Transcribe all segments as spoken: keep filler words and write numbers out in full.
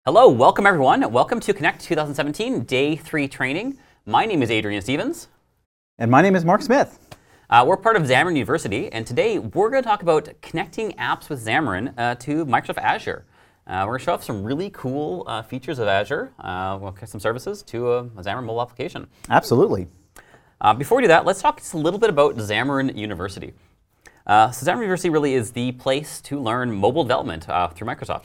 Hello, welcome everyone. Welcome to Connect twenty seventeen Day three training. My name is Adrian Stevens. And my name is Mark Smith. Uh, we're part of Xamarin University, and today we're going to talk about connecting apps with Xamarin uh, to Microsoft Azure. Uh, we're going to show off some really cool uh, features of Azure, uh, we'll connect some services to a, a Xamarin mobile application. Absolutely. Uh, before we do that, let's talk just a little bit about Xamarin University. Uh, so Xamarin University really is the place to learn mobile development uh, through Microsoft.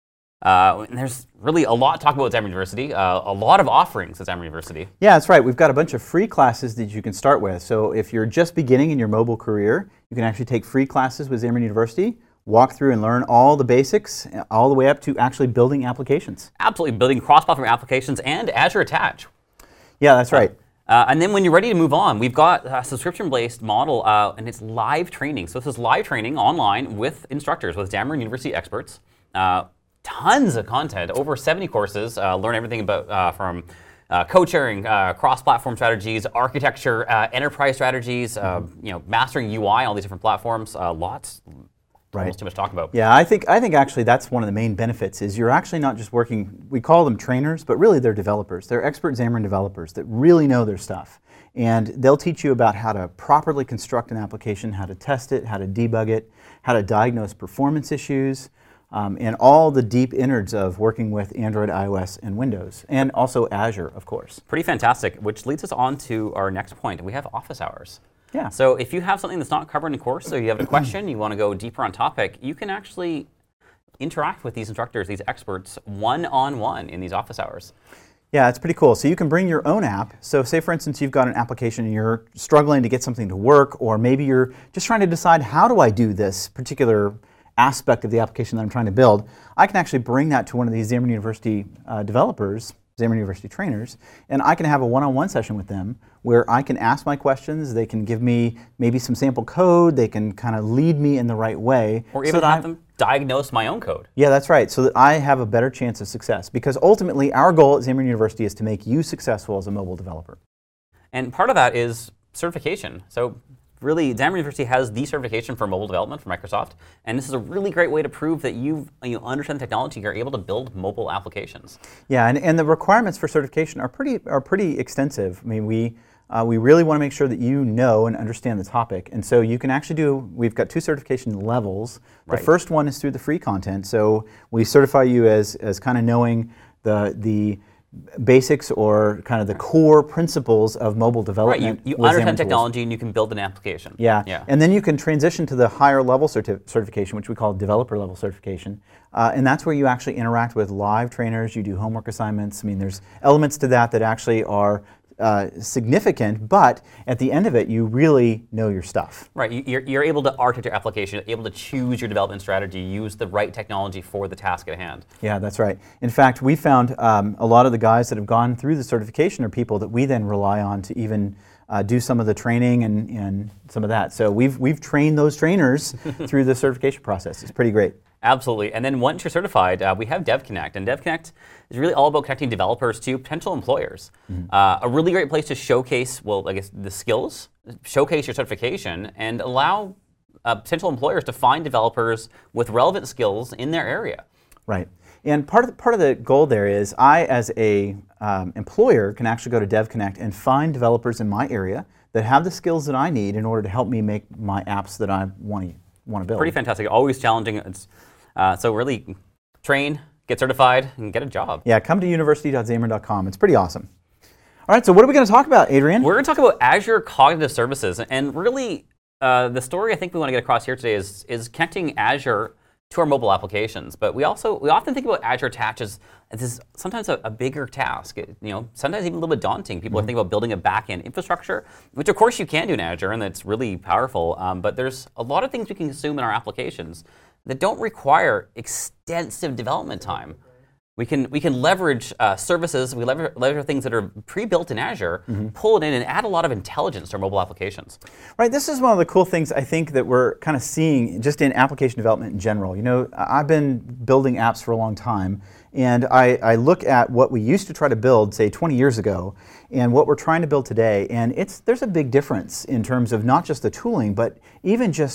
Uh, and there's really a lot to talk about with Xamarin University, uh, a lot of offerings at Xamarin University. Yeah, that's right. We've got a bunch of free classes that you can start with. So if you're just beginning in your mobile career, you can actually take free classes with Xamarin University, walk through and learn all the basics, all the way up to actually building applications. Absolutely, building cross-platform applications and Azure Attach. Yeah, that's right. Uh, and then when you're ready to move on, we've got a subscription-based model, uh, and it's live training. So this is live training online with instructors, with Xamarin University experts. Uh, Tons of content, over seventy courses. Uh, learn everything about uh, from uh, code sharing, uh, cross-platform strategies, architecture, uh, enterprise strategies, uh, Mm-hmm. you know, mastering U I, all these different platforms. Uh, lots, Right. almost too much to talk about. Yeah, I think I think actually that's one of the main benefits is you're actually not just working. We call them trainers, but really they're developers. They're expert Xamarin developers that really know their stuff, and they'll teach you about how to properly construct an application, how to test it, how to debug it, how to diagnose performance issues. Um, and all the deep innards of working with Android, iOS, and Windows, and also Azure, of course. Pretty fantastic, which leads us on to our next point. We have office hours. Yeah. So if you have something that's not covered in the course, so you have a question, you want to go deeper on topic, you can actually interact with these instructors, these experts, one-on-one in these office hours. Yeah, it's pretty cool. So you can bring your own app. So say, for instance, you've got an application and you're struggling to get something to work, or maybe you're just trying to decide, how do I do this particular aspect of the application that I'm trying to build. I can actually bring that to one of these Xamarin University uh, developers, Xamarin University trainers, and I can have a one-on-one session with them where I can ask my questions, they can give me maybe some sample code, they can kind of lead me in the right way. Or even so have I, them diagnose my own code. Yeah, that's right, so that I have a better chance of success. Because ultimately, our goal at Xamarin University is to make you successful as a mobile developer. And part of that is certification. So really, Xamarin University has the certification for mobile development for Microsoft, and this is a really great way to prove that you you understand the technology, you're able to build mobile applications. Yeah, and, and the requirements for certification are pretty are pretty extensive. I mean, we uh, we really want to make sure that you know and understand the topic, and so you can actually do. We've got two certification levels. The Right. first one is through the free content, so we certify you as as kind of knowing the the. basics or kind of the core principles of mobile development. Right, you, you with understand Xamarin technology tools. and you can build an application. Yeah. yeah, And then you can transition to the higher level certi certification, which we call developer level certification. Uh, and that's where you actually interact with live trainers, you do homework assignments. I mean, there's elements to that that actually are uh, significant, but at the end of it, you really know your stuff. Right, you- you're, you're able to architect your application, you're able to choose your development strategy, use the right technology for the task at hand. Yeah, that's right. In fact, we found um, a lot of the guys that have gone through the certification are people that we then rely on to even uh, do some of the training and, and some of that. So we've, we've trained those trainers through the certification process. It's pretty great. Absolutely, and then once you're certified, uh, we have DevConnect, and DevConnect is really all about connecting developers to potential employers. Mm-hmm. uh, a really great place to showcase, well, I guess the skills, showcase your certification, and allow uh, potential employers to find developers with relevant skills in their area. Right, and part of the, part of the goal there is I, as a um, employer, can actually go to DevConnect and find developers in my area that have the skills that I need in order to help me make my apps that I want to want to build. Pretty fantastic, always challenging. It's, uh, so really, train, get certified, and get a job. Yeah, come to university dot xamarin dot com. It's pretty awesome. All right, so what are we going to talk about, Adrian? We're going to talk about Azure Cognitive Services, and really, uh, the story I think we want to get across here today is, is connecting Azure to our mobile applications. But we also we often think about Azure Attach as, as this sometimes a, a bigger task. It, you know, sometimes even a little bit daunting. People mm-hmm. are thinking about building a back-end infrastructure, which of course you can do in Azure, and that's really powerful. Um, but there's a lot of things we can consume in our applications that don't require extensive development time. We can we can leverage uh, services, we leverage, leverage things that are pre-built in Azure, mm-hmm. pull it in and add a lot of intelligence to our mobile applications. Right, this is one of the cool things I think that we're kind of seeing just in application development in general. You know, I've been building apps for a long time, and I, I look at what we used to try to build, say twenty years ago, and what we're trying to build today, and it's there's a big difference in terms of not just the tooling, but even just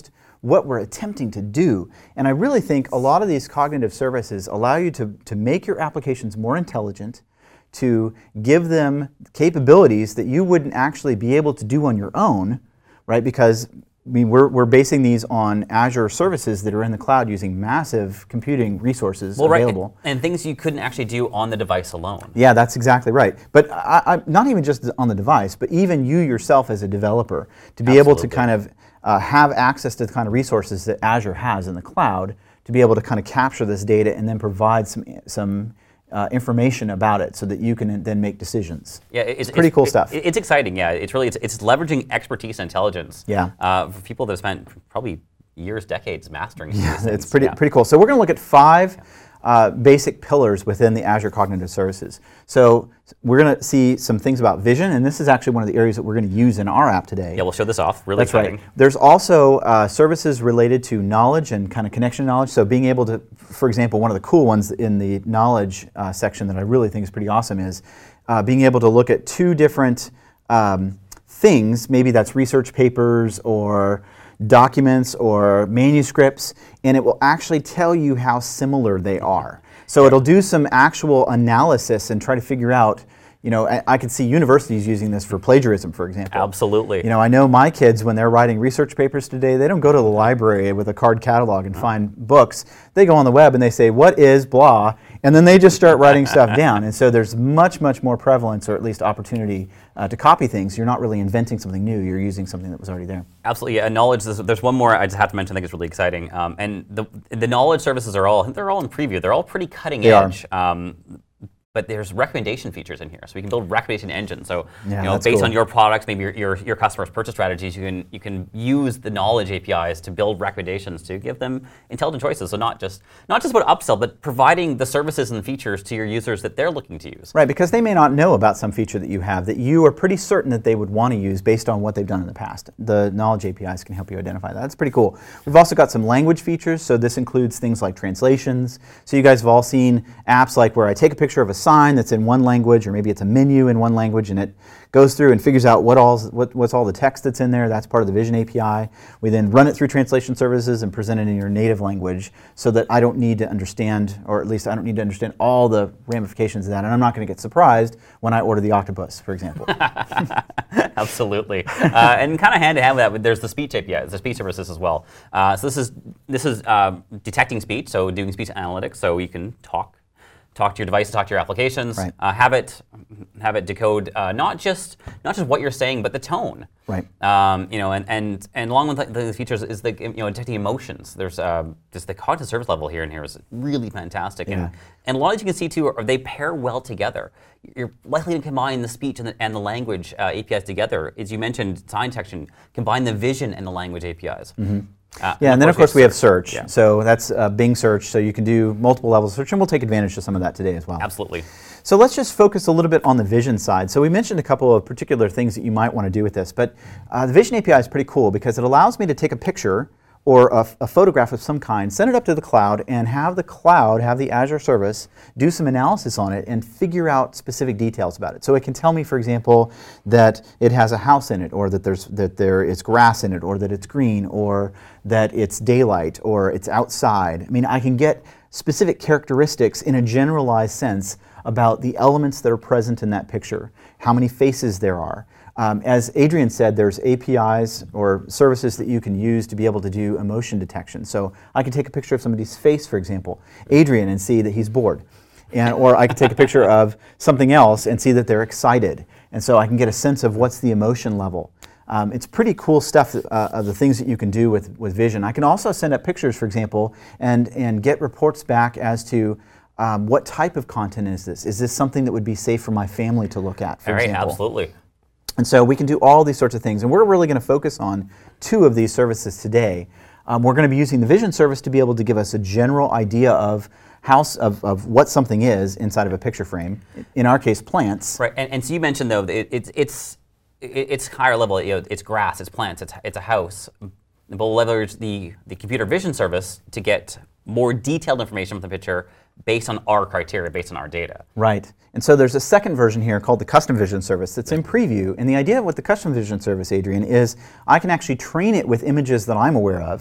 what we're attempting to do. And I really think a lot of these cognitive services allow you to, to make your applications more intelligent, to give them capabilities that you wouldn't actually be able to do on your own, right? Because I mean, we're, we're basing these on Azure services that are in the cloud using massive computing resources well, available. Right. And, and things you couldn't actually do on the device alone. Yeah, that's exactly right. But I, I, not even just on the device, but even you yourself as a developer, to be Absolutely. able to kind of uh, have access to the kind of resources that Azure has in the cloud, to be able to kind of capture this data and then provide some, some Uh, information about it so that you can then make decisions. Yeah, it's, it's pretty it's, cool it, stuff. It's exciting, yeah. It's really, it's, it's leveraging expertise and intelligence yeah. uh, for people that have spent probably years, decades mastering yeah, these things. It's pretty, yeah. pretty cool. So we're going to look at five uh, basic pillars within the Azure Cognitive Services. So we're going to see some things about vision, and this is actually one of the areas that we're going to use in our app today. Yeah, we'll show this off. Really That's exciting. right. There's also uh, services related to knowledge and kind of connection knowledge. So being able to, for example, one of the cool ones in the knowledge uh, section that I really think is pretty awesome is uh, being able to look at two different um, things. Maybe that's research papers or documents or manuscripts, and it will actually tell you how similar they are. So it'll do some actual analysis and try to figure out, you know, I, I could see universities using this for plagiarism, for example. Absolutely. You know, I know my kids, when they're writing research papers today, they don't go to the library with a card catalog and find books. They go on the web and they say, what is blah? And then they just start writing stuff down. And so there's much, much more prevalence, or at least opportunity, uh, to copy things. You're not really inventing something new. You're using something that was already there. Absolutely, yeah. Knowledge. There's, there's one more I just have to mention. I think it's really exciting. Um, and the the knowledge services are all. I think they're all in preview. They're all pretty cutting They edge. Um, but there's recommendation features in here, so we can build recommendation engines. So Yeah, you know, that's based cool. on your products, maybe your, your your customers' purchase strategies, you can you can use the knowledge A P Is to build recommendations to give them intelligent choices. So not just not just about upsell, but providing the services and features to your users that they're looking to use. Right, because they may not know about some feature that you have that you are pretty certain that they would want to use based on what they've done in the past. The knowledge A P Is can help you identify that. That's pretty cool. We've also got some language features, so this includes things like translations. So you guys have all seen apps like where I take a picture of a sign that's in one language, or maybe it's a menu in one language, and it goes through and figures out what all what, what's all the text that's in there. That's part of the Vision A P I. We then run it through translation services and present it in your native language, so that I don't need to understand, or at least I don't need to understand all the ramifications of that, and I'm not going to get surprised when I order the octopus, for example. Absolutely, uh, and kind of hand in hand with that, there's the speech A P Is, the speech services as well. Uh, so this is this is uh, detecting speech, so doing speech analytics, so you can talk. Talk to your device, talk to your applications, right. uh, have it have it decode uh, not just not just what you're saying, but the tone. Right. Um, you know, and, and and along with the, the features is the you know detecting emotions. There's uh, just the cognitive service level here and here is really fantastic, Yeah. and and a lot of you can see too, are they pair well together. You're likely to combine the speech and the, and the language uh, A P Is together. As you mentioned, sign detection, combine the vision and the language A P Is. Mm-hmm. Uh, yeah, and then of course we have search. Yeah. So that's uh, Bing search, so you can do multiple levels of search, and we'll take advantage of some of that today as well. Absolutely. So let's just focus a little bit on the vision side. So we mentioned a couple of particular things that you might want to do with this, but uh, the Vision A P I is pretty cool because it allows me to take a picture or a, a photograph of some kind, send it up to the cloud, and have the cloud, have the Azure service, do some analysis on it and figure out specific details about it. So it can tell me, for example, that it has a house in it, or that there's that there is grass in it, or that it's green, or that it's daylight, or it's outside. I mean, I can get specific characteristics in a generalized sense about the elements that are present in that picture, how many faces there are. Um, as Adrian said, there's A P Is or services that you can use to be able to do emotion detection. So I can take a picture of somebody's face, for example, Adrian, and see that he's bored. And, or I can take a picture of something else and see that they're excited. And so I can get a sense of what's the emotion level. Um, it's pretty cool stuff, uh, of the things that you can do with, with Vision. I can also send up pictures, for example, and, and get reports back as to um, what type of content is this? Is this something that would be safe for my family to look at, for All right, example? absolutely. And so we can do all these sorts of things. And we're really going to focus on two of these services today. Um, we're going to be using the Vision service to be able to give us a general idea of how, of, of what something is inside of a picture frame. In our case, plants. Right, and, and so you mentioned though, that it, it's it's it, it's higher level. You know, it's grass, it's plants, it's it's a house. We'll leverage the the computer vision service to get more detailed information from the picture based on our criteria, based on our data. Right. And so there's a second version here called the Custom Vision service that's in preview. And the idea with the Custom Vision service, Adrian, is I can actually train it with images that I'm aware of.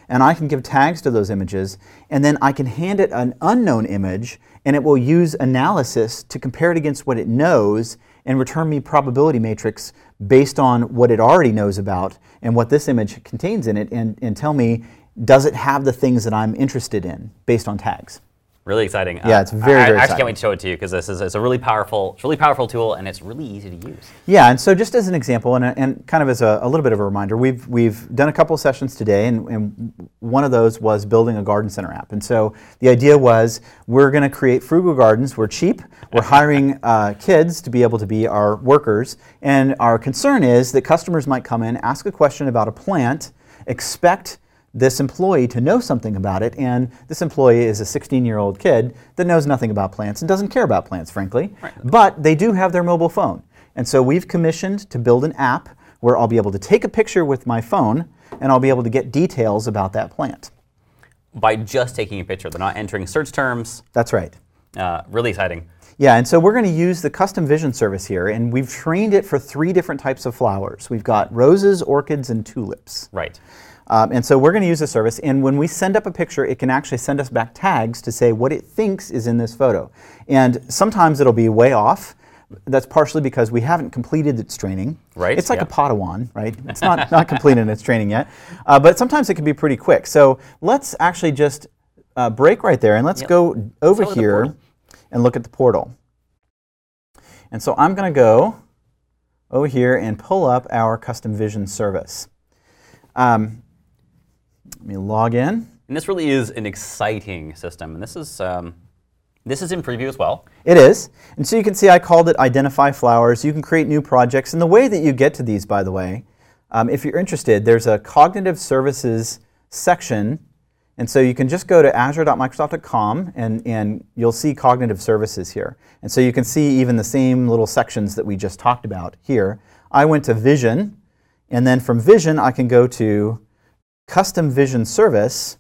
and I can give tags to those images, and then I can hand it an unknown image, and it will use analysis to compare it against what it knows and return me probability matrix based on what it already knows about and what this image contains in it, and, and tell me, does it have the things that I'm interested in based on tags? Really exciting. Yeah, it's very, I, very I actually exciting. can't wait to show it to you because this is it's a really powerful, it's a really powerful tool, and it's really easy to use. Yeah, and so just as an example, and, and kind of as a, a little bit of a reminder, we've we've done a couple of sessions today, and, and one of those was building a garden center app. And so the idea was we're going to create frugal gardens. We're cheap. We're hiring uh, kids to be able to be our workers, and our concern is that customers might come in, ask a question about a plant, expect this employee to know something about it, and this employee is a sixteen-year-old kid that knows nothing about plants and doesn't care about plants, frankly, right. But they do have their mobile phone. And so we've commissioned to build an app where I'll be able to take a picture with my phone, and I'll be able to get details about that plant. By just taking a picture. They're not entering search terms. That's right. Uh, really exciting. Yeah, and so we're going to use the custom vision service here, and we've trained it for three different types of flowers. We've got roses, orchids, and tulips. Right. Um, and so we're going to use the service, and when we send up a picture, it can actually send us back tags to say what it thinks is in this photo. And sometimes it'll be way off. That's partially because we haven't completed its training. Right. It's like yep. a Padawan, right? It's not, not complete in its training yet. Uh, but sometimes it can be pretty quick. So let's actually just uh, break right there, and let's yep. go over Let's go here and look at the portal. And so I'm going to go over here and pull up our custom vision service. Um, Let me log in. And this really is an exciting system. And this is um, this is in preview as well. It is. And so you can see I called it Identify Flowers. You can create new projects. And the way that you get to these, by the way, um, if you're interested, there's a Cognitive Services section. And so you can just go to azure dot microsoft dot com, and, and you'll see Cognitive Services here. And so you can see even the same little sections that we just talked about here. I went to Vision, and then from Vision I can go to Custom Vision Service,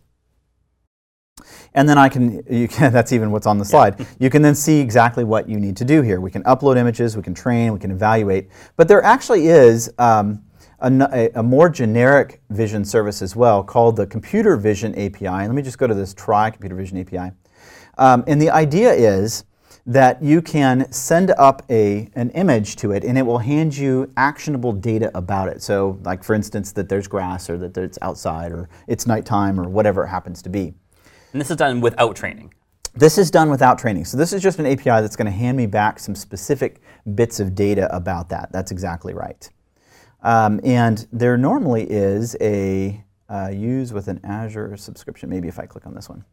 and then I can, you can, that's even what's on the slide. Yeah. You can then see exactly what you need to do here. We can upload images, we can train, we can evaluate, but there actually is um, a, a more generic vision service as well called the Computer Vision A P I. Let me just go to this Try Computer Vision A P I. Um, and the idea is that you can send up a, an image to it, and it will hand you actionable data about it. So like, for instance, that there's grass, or that it's outside, or it's nighttime, or whatever it happens to be. And this is done without training. This is done without training. So this is just an A P I that's going to hand me back some specific bits of data about that. That's exactly right. Um, and there normally is a uh, use with an Azure subscription. Maybe if I click on this one.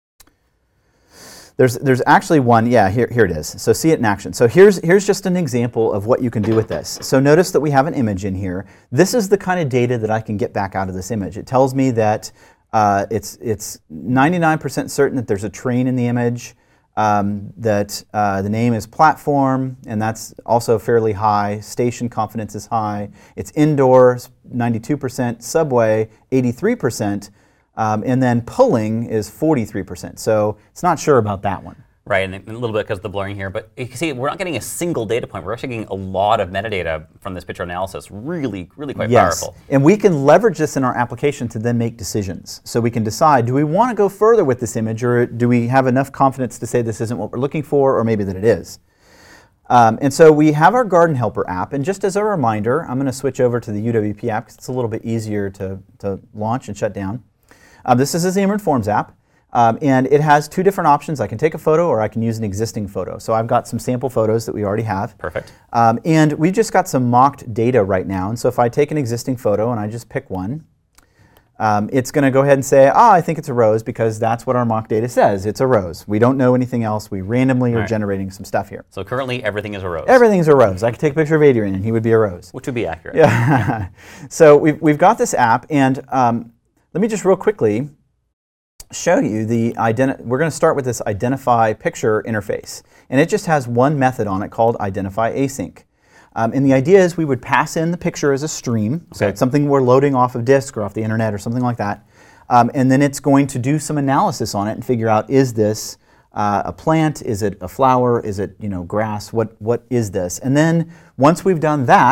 There's, there's actually one, yeah, here, here it is. So see it in action. So here's, here's just an example of what you can do with this. So notice that we have an image in here. This is the kind of data that I can get back out of this image. It tells me that uh, it's, it's ninety-nine percent certain that there's a train in the image, um, that uh, the name is platform, and that's also fairly high. Station confidence is high. It's indoors, ninety-two percent. Subway, eighty-three percent. Um, and then pulling is forty-three percent. So it's not sure about that one. Right, and a little bit because of the blurring here. But you can see we're not getting a single data point. We're actually getting a lot of metadata from this picture analysis. Really, really quite yes. powerful. And we can leverage this in our application to then make decisions. So we can decide, do we want to go further with this image, or do we have enough confidence to say this isn't what we're looking for, or maybe that it is? Um, and so we have our Garden Helper app, and just as a reminder, I'm going to switch over to the U W P app because it's a little bit easier to, to launch and shut down. Um, this is a Xamarin Forms app, um, and it has two different options. I can take a photo, or I can use an existing photo. So I've got some sample photos that we already have. Perfect. Um, and we've just got some mocked data right now. And so if I take an existing photo and I just pick one, um, it's going to go ahead and say, ah, I think it's a rose, because that's what our mock data says. It's a rose. We don't know anything else. We randomly are right. generating some stuff here. So currently everything is a rose. Everything's a rose. I could take a picture of Adrian and he would be a rose. Which would be accurate. Yeah. So we've, we've got this app, and um, let me just real quickly show you the identi- we're going to start with this identify picture interface, and it just has one method on it called identify async. Um, and the idea is we would pass in the picture as a stream, so okay. it's something we're loading off of disk or off the internet or something like that, um, and then it's going to do some analysis on it and figure out, is this uh, a plant, is it a flower, is it, you know, grass, what what is this? And then once we've done that,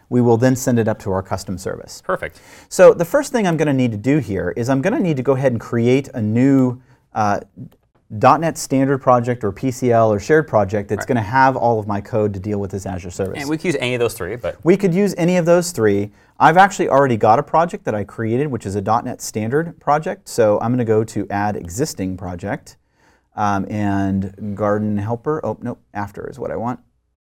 we will then send it up to our custom service. Perfect. So the first thing I'm going to need to do here is I'm going to need to go ahead and create a new uh, dot net standard project or P C L or shared project that's right. going to have all of my code to deal with this Azure service. And we could use any of those three, but we could use any of those three. I've actually already got a project that I created, which is a dot net standard project. So I'm going to go to add existing project um, and Garden Helper. Oh, no, after is what I want.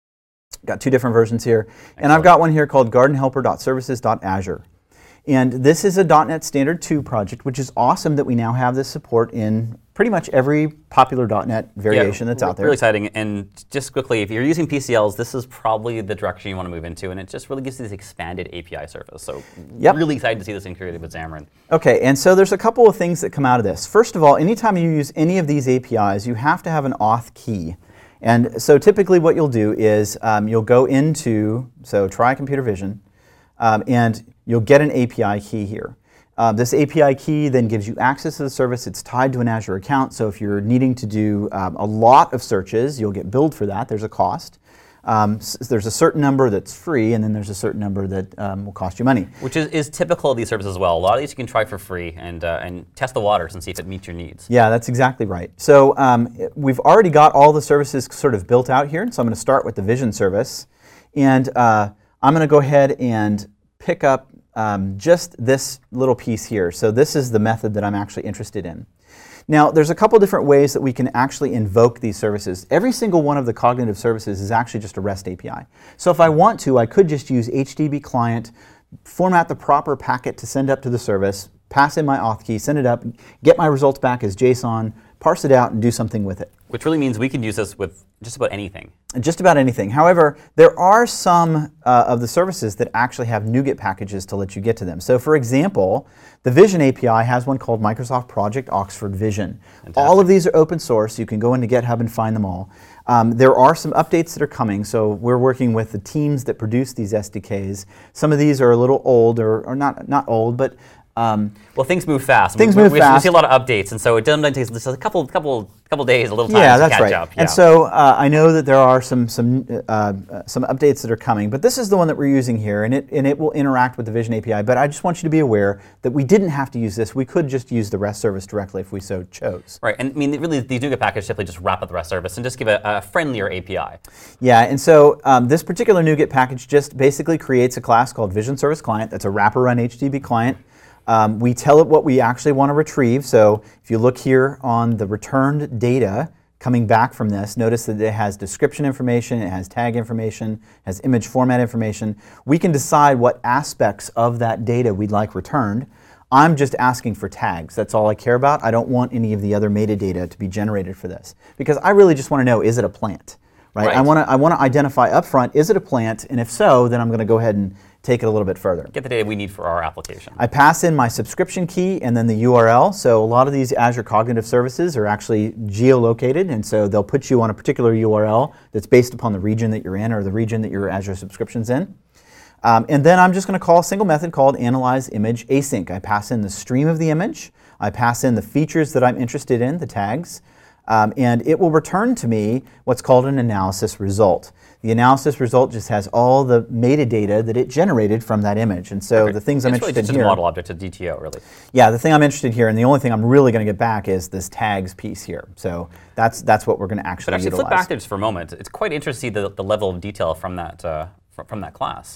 Got two different versions here. Excellent. And I've got one here called garden helper dot services dot azure. And this is a dot net Standard two project, which is awesome that we now have this support in pretty much every popular dot net variation yeah, that's out there. Really exciting. And just quickly, if you're using P C Ls, this is probably the direction you want to move into, and it just really gives you this expanded A P I surface. So yep. really excited to see this integrated with Xamarin. Okay, and so there's a couple of things that come out of this. First of all, anytime you use any of these A P Is, you have to have an auth key. And so typically what you'll do is um, you'll go into, so try computer vision, um, and you'll get an A P I key here. Uh, this A P I key then gives you access to the service. It's tied to an Azure account, so if you're needing to do um, a lot of searches, you'll get billed for that. There's a cost. Um, s there's a certain number that's free, and then there's a certain number that um, will cost you money. Which is, is typical of these services as well. A lot of these you can try for free and, uh, and test the waters and see if it meets your needs. Yeah, that's exactly right. So um, we've already got all the services sort of built out here, so I'm going to start with the Vision service. And uh, I'm going to go ahead and pick up um, just this little piece here. So this is the method that I'm actually interested in. Now, there's a couple different ways that we can actually invoke these services. Every single one of the cognitive services is actually just a REST A P I. So if I want to, I could just use H D B client, format the proper packet to send up to the service, pass in my auth key, send it up, get my results back as JSON, parse it out, and do something with it. Which really means we can use this with just about anything. Just about anything. However, there are some uh, of the services that actually have NuGet packages to let you get to them. So for example, the Vision A P I has one called Microsoft Project Oxford Vision. Fantastic. All of these are open source. You can go into GitHub and find them all. Um, there are some updates that are coming, so we're working with the teams that produce these S D Ks. Some of these are a little old, or, or not, not old, but Um, well, things move fast. Things we, move we, fast. We see a lot of updates, and so it doesn't take just a couple, couple, couple days, a little time yeah, to that's catch right. up. Yeah. And so uh, I know that there are some some uh, some updates that are coming, but this is the one that we're using here, and it and it will interact with the Vision A P I. But I just want you to be aware that we didn't have to use this. We could just use the REST service directly if we so chose. Right, and I mean, really, these NuGet packages simply just wrap up the REST service and just give a, a friendlier A P I. Yeah, and so um, this particular NuGet package just basically creates a class called Vision Service Client. That's a wrapper run H T T P client. Um, we tell it what we actually want to retrieve. So if you look here on the returned data coming back from this, notice that it has description information, it has tag information, has image format information. We can decide what aspects of that data we'd like returned. I'm just asking for tags. That's all I care about. I don't want any of the other metadata to be generated for this, because I really just want to know, is it a plant? Right? Right. I want to I want to identify up front, is it a plant? And if so, then I'm going to go ahead and take it a little bit further. Get the data we need for our application. I pass in my subscription key and then the U R L. So a lot of these Azure Cognitive Services are actually geolocated, and so they'll put you on a particular U R L that's based upon the region that you're in or the region that your Azure subscription's in. Um, and then I'm just going to call a single method called analyze image async. I pass in the stream of the image. I pass in the features that I'm interested in, the tags. Um, and it will return to me what's called an analysis result. The analysis result just has all the metadata that it generated from that image. And so okay. the things I'm it's interested really just in here. a model object, a D T O, really. Yeah, the thing I'm interested in here, and the only thing I'm really going to get back is this tags piece here. So that's that's what we're going to actually, but actually utilize. Flip back there just for a moment. It's quite interesting to see the, the level of detail from that uh, from, from that class.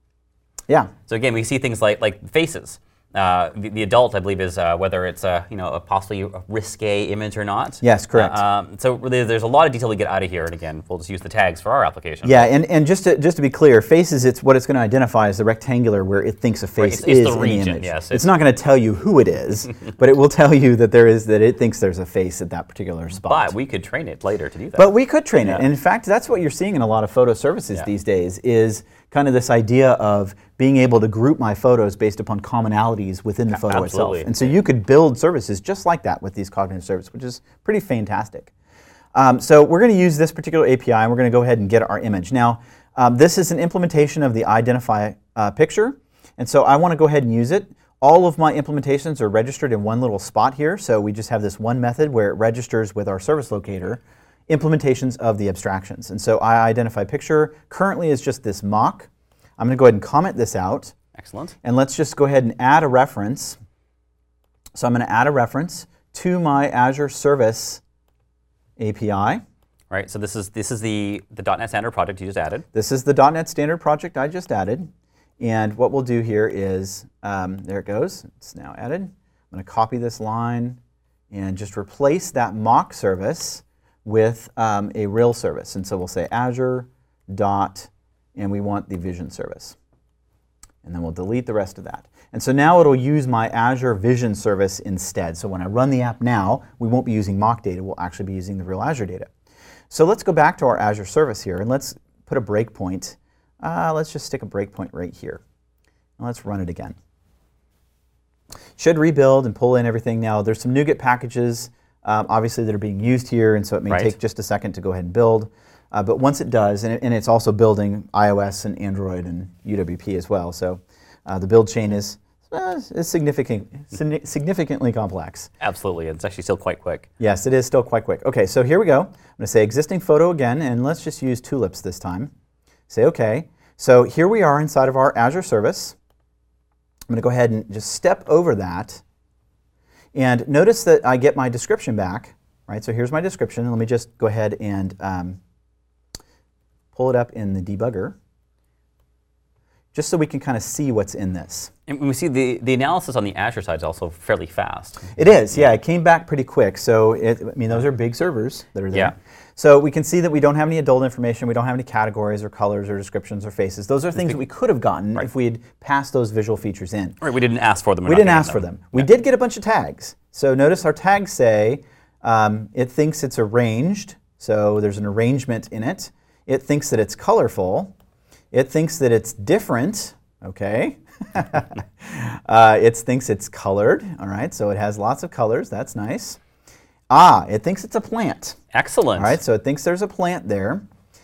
Yeah. So again, we see things like like faces. Uh, the, the adult, I believe, is uh, whether it's a you know a possibly a risque image or not. Yes, correct. Uh, um, so really, there's a lot of detail we get out of here, and again, we'll just use the tags for our application. Yeah, and, and just to just to be clear, faces, it's what it's going to identify is the rectangular where it thinks a face right, it's, is it's the in region, the image. Yes, it's, it's not going to tell you who it is, but it will tell you that there is that it thinks there's a face at that particular spot. But we could train it later to do that. But we could train yeah. it, and in fact, that's what you're seeing in a lot of photo services yeah. these days. Is kind of this idea of being able to group my photos based upon commonalities within the photo Absolutely. itself. And so you could build services just like that with these cognitive services, which is pretty fantastic. Um, so we're going to use this particular A P I, and we're going to go ahead and get our image. Now, um, this is an implementation of the identify uh, picture, and so I want to go ahead and use it. All of my implementations are registered in one little spot here, so we just have this one method where it registers with our service locator implementations of the abstractions. And so I identify picture currently is just this mock. I'm going to go ahead and comment this out. Excellent. And let's just go ahead and add a reference. So I'm going to add a reference to my Azure Service A P I. Right, so this is this is the, the .dot net Standard project you just added. This is the .dot net Standard project I just added. And what we'll do here is, um, there it goes. It's now added. I'm going to copy this line and just replace that mock service with um, a real service. And so we'll say Azure dot, and we want the Vision service. And then we'll delete the rest of that. And so now it'll use my Azure Vision service instead. So when I run the app now, we won't be using mock data. We'll actually be using the real Azure data. So let's go back to our Azure service here, and let's put a breakpoint. Uh, let's just stick a breakpoint right here. And let's run it again. Should rebuild and pull in everything. Now, there's some NuGet packages, um, obviously, that are being used here, and so it may right. take just a second to go ahead and build. Uh, but once it does, and, it, and it's also building iOS and Android and U W P as well, so uh, the build chain is, uh, is significant, significantly complex. Absolutely, it's actually still quite quick. Yes, it is still quite quick. Okay, so here we go. I'm going to say existing photo again, and let's just use tulips this time. Say OK. So here we are inside of our Azure service. I'm going to go ahead and just step over that. And notice that I get my description back. Right. So here's my description. And let me just go ahead and um, pull it up in the debugger, just so we can kind of see what's in this. And we see the, the analysis on the Azure side is also fairly fast. It is, yeah. It came back pretty quick. So, it, I mean, those are big servers that are there. Yeah. So we can see that we don't have any adult information. We don't have any categories or colors or descriptions or faces. Those are things that we could have gotten right. if we had passed those visual features in. Right, we didn't ask for them. We didn't ask for them. them. We yeah. did get a bunch of tags. So notice our tags say um, it thinks it's arranged. So there's an arrangement in it. It thinks that it's colorful. It thinks that it's different. Okay. uh, it thinks it's colored. All right. So it has lots of colors. That's nice. Ah, it thinks it's a plant. Excellent. All right. So it thinks there's a plant there,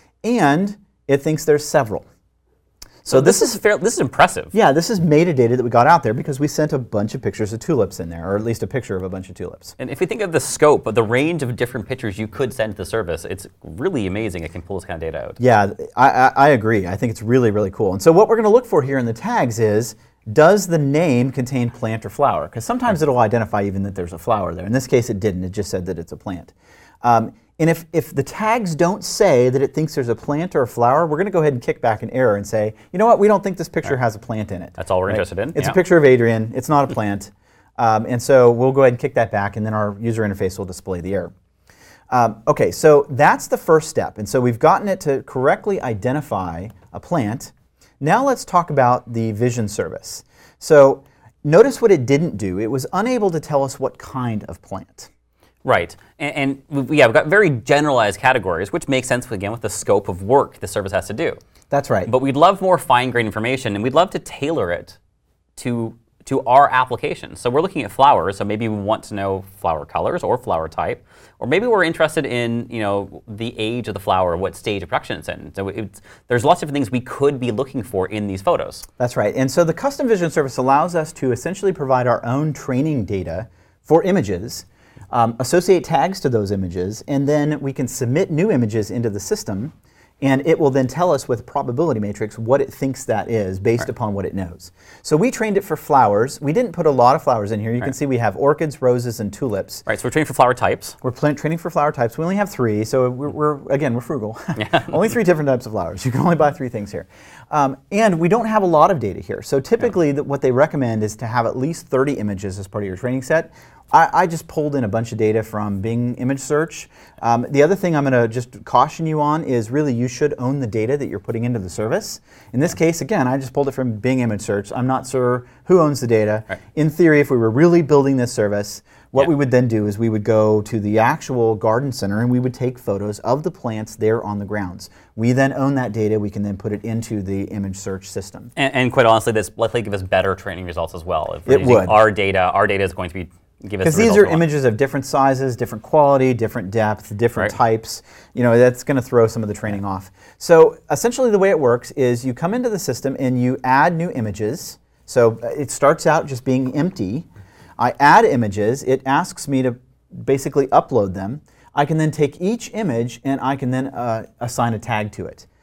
and it thinks there's several. So, so this, this is fair, this is impressive. Yeah, this is metadata that we got out there because we sent a bunch of pictures of tulips in there, or at least a picture of a bunch of tulips. And if we think of the scope, of the range of different pictures you could send to the service, it's really amazing it can pull this kind of data out. Yeah, I, I, I agree. I think it's really, really cool. And so what we're going to look for here in the tags is, does the name contain plant or flower? Because sometimes it'll identify even that there's a flower there. In this case, it didn't. It just said that it's a plant. Um, And if, if the tags don't say that it thinks there's a plant or a flower, we're going to go ahead and kick back an error and say, you know what, we don't think this picture has a plant in it. That's all we're right? interested in. It's yeah. a picture of Adrian. It's not a plant. um, and so we'll go ahead and kick that back, and then our user interface will display the error. Um, OK, so that's the first step. And so we've gotten it to correctly identify a plant. Now let's talk about the Vision service. So notice what it didn't do. It was unable to tell us what kind of plant. Right, and, and we've, yeah, we've got very generalized categories, which makes sense, again, with the scope of work the service has to do. That's right. But we'd love more fine-grained information, and we'd love to tailor it to, to our application. So we're looking at flowers, so maybe we want to know flower colors or flower type, or maybe we're interested in, you know, the age of the flower, what stage of production it's in. So it's, there's lots of different things we could be looking for in these photos. That's right, and so the Custom Vision service allows us to essentially provide our own training data for images, Um, associate tags to those images, and then we can submit new images into the system, and it will then tell us with probability matrix what it thinks that is based right. upon what it knows. So we trained it for flowers. We didn't put a lot of flowers in here. You right. can see we have orchids, roses, and tulips. Right, so we're training for flower types. We're pl- training for flower types. We only have three, so we're, we're again, we're frugal. Yeah. Only three different types of flowers. You can only buy three things here. Um, and we don't have a lot of data here. So typically yeah. the, what they recommend is to have at least thirty images as part of your training set. I, I just pulled in a bunch of data from Bing Image Search. Um, the other thing I'm going to just caution you on is really you should own the data that you're putting into the service. In this case, again, I just pulled it from Bing Image Search. I'm not sure who owns the data. Right. In theory, if we were really building this service, what yeah. we would then do is we would go to the actual garden center and we would take photos of the plants there on the grounds. We then own that data. We can then put it into the image search system. And, and quite honestly, this likely give us better training results as well. If we're it using would. Our data, our data is going to be because the these are images of different sizes, different quality, different depth, different right. types. You know, that's going to throw some of the training yeah. off. So essentially the way it works is you come into the system and you add new images. So it starts out just being empty. I add images. It asks me to basically upload them. I can then take each image and I can then uh, assign a tag to it.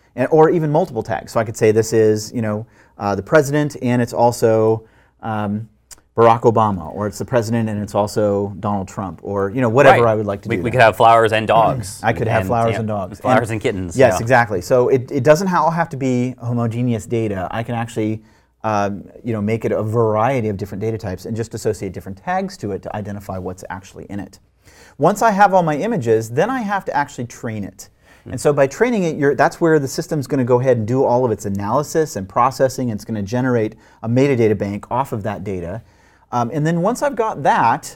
and, or even multiple tags. So I could say this is, you know, uh, the president, and it's also um, Barack Obama, or it's the president and it's also Donald Trump, or you know whatever right. I would like to we, do. We could have flowers and dogs. I could have and, flowers yeah, and dogs. Flowers and, and kittens. Yes, yeah. exactly. So it, it doesn't all have to be homogeneous data. I can actually um, you know, make it a variety of different data types and just associate different tags to it to identify what's actually in it. Once I have all my images, then I have to actually train it. And so by training it, you're, that's where the system's going to go ahead and do all of its analysis and processing, and it's going to generate a metadata bank off of that data. Um, and then once I've got that,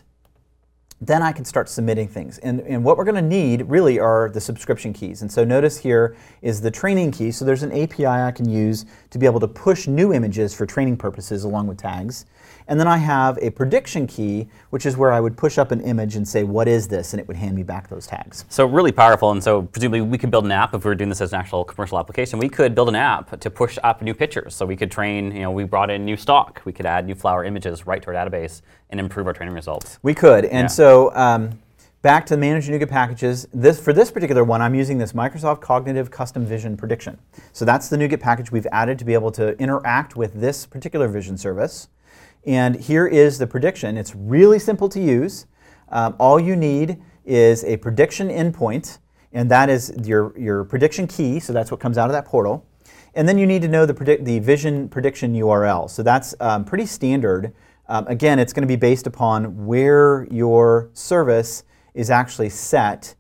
then I can start submitting things. And, and what we're going to need really are the subscription keys. And so notice here is the training key. So there's an A P I I can use to be able to push new images for training purposes along with tags. And then I have a prediction key, which is where I would push up an image and say, what is this? And it would hand me back those tags. So really powerful. And so presumably we could build an app if we were doing this as an actual commercial application. We could build an app to push up new pictures. So we could train, you know, we brought in new stock. We could add new flower images right to our database and improve our training results. We could. And Yeah. so um, back to manage NuGet packages. This, for this particular one, I'm using this Microsoft Cognitive Custom Vision Prediction. So that's the NuGet package we've added to be able to interact with this particular vision service. And here is the prediction. It's really simple to use. Um, all you need is a prediction endpoint, and that is your, your prediction key, so that's what comes out of that portal. And then you need to know the, predict, the vision prediction U R L. So that's um, pretty standard. Um, again, it's going to be based upon where your service is actually set.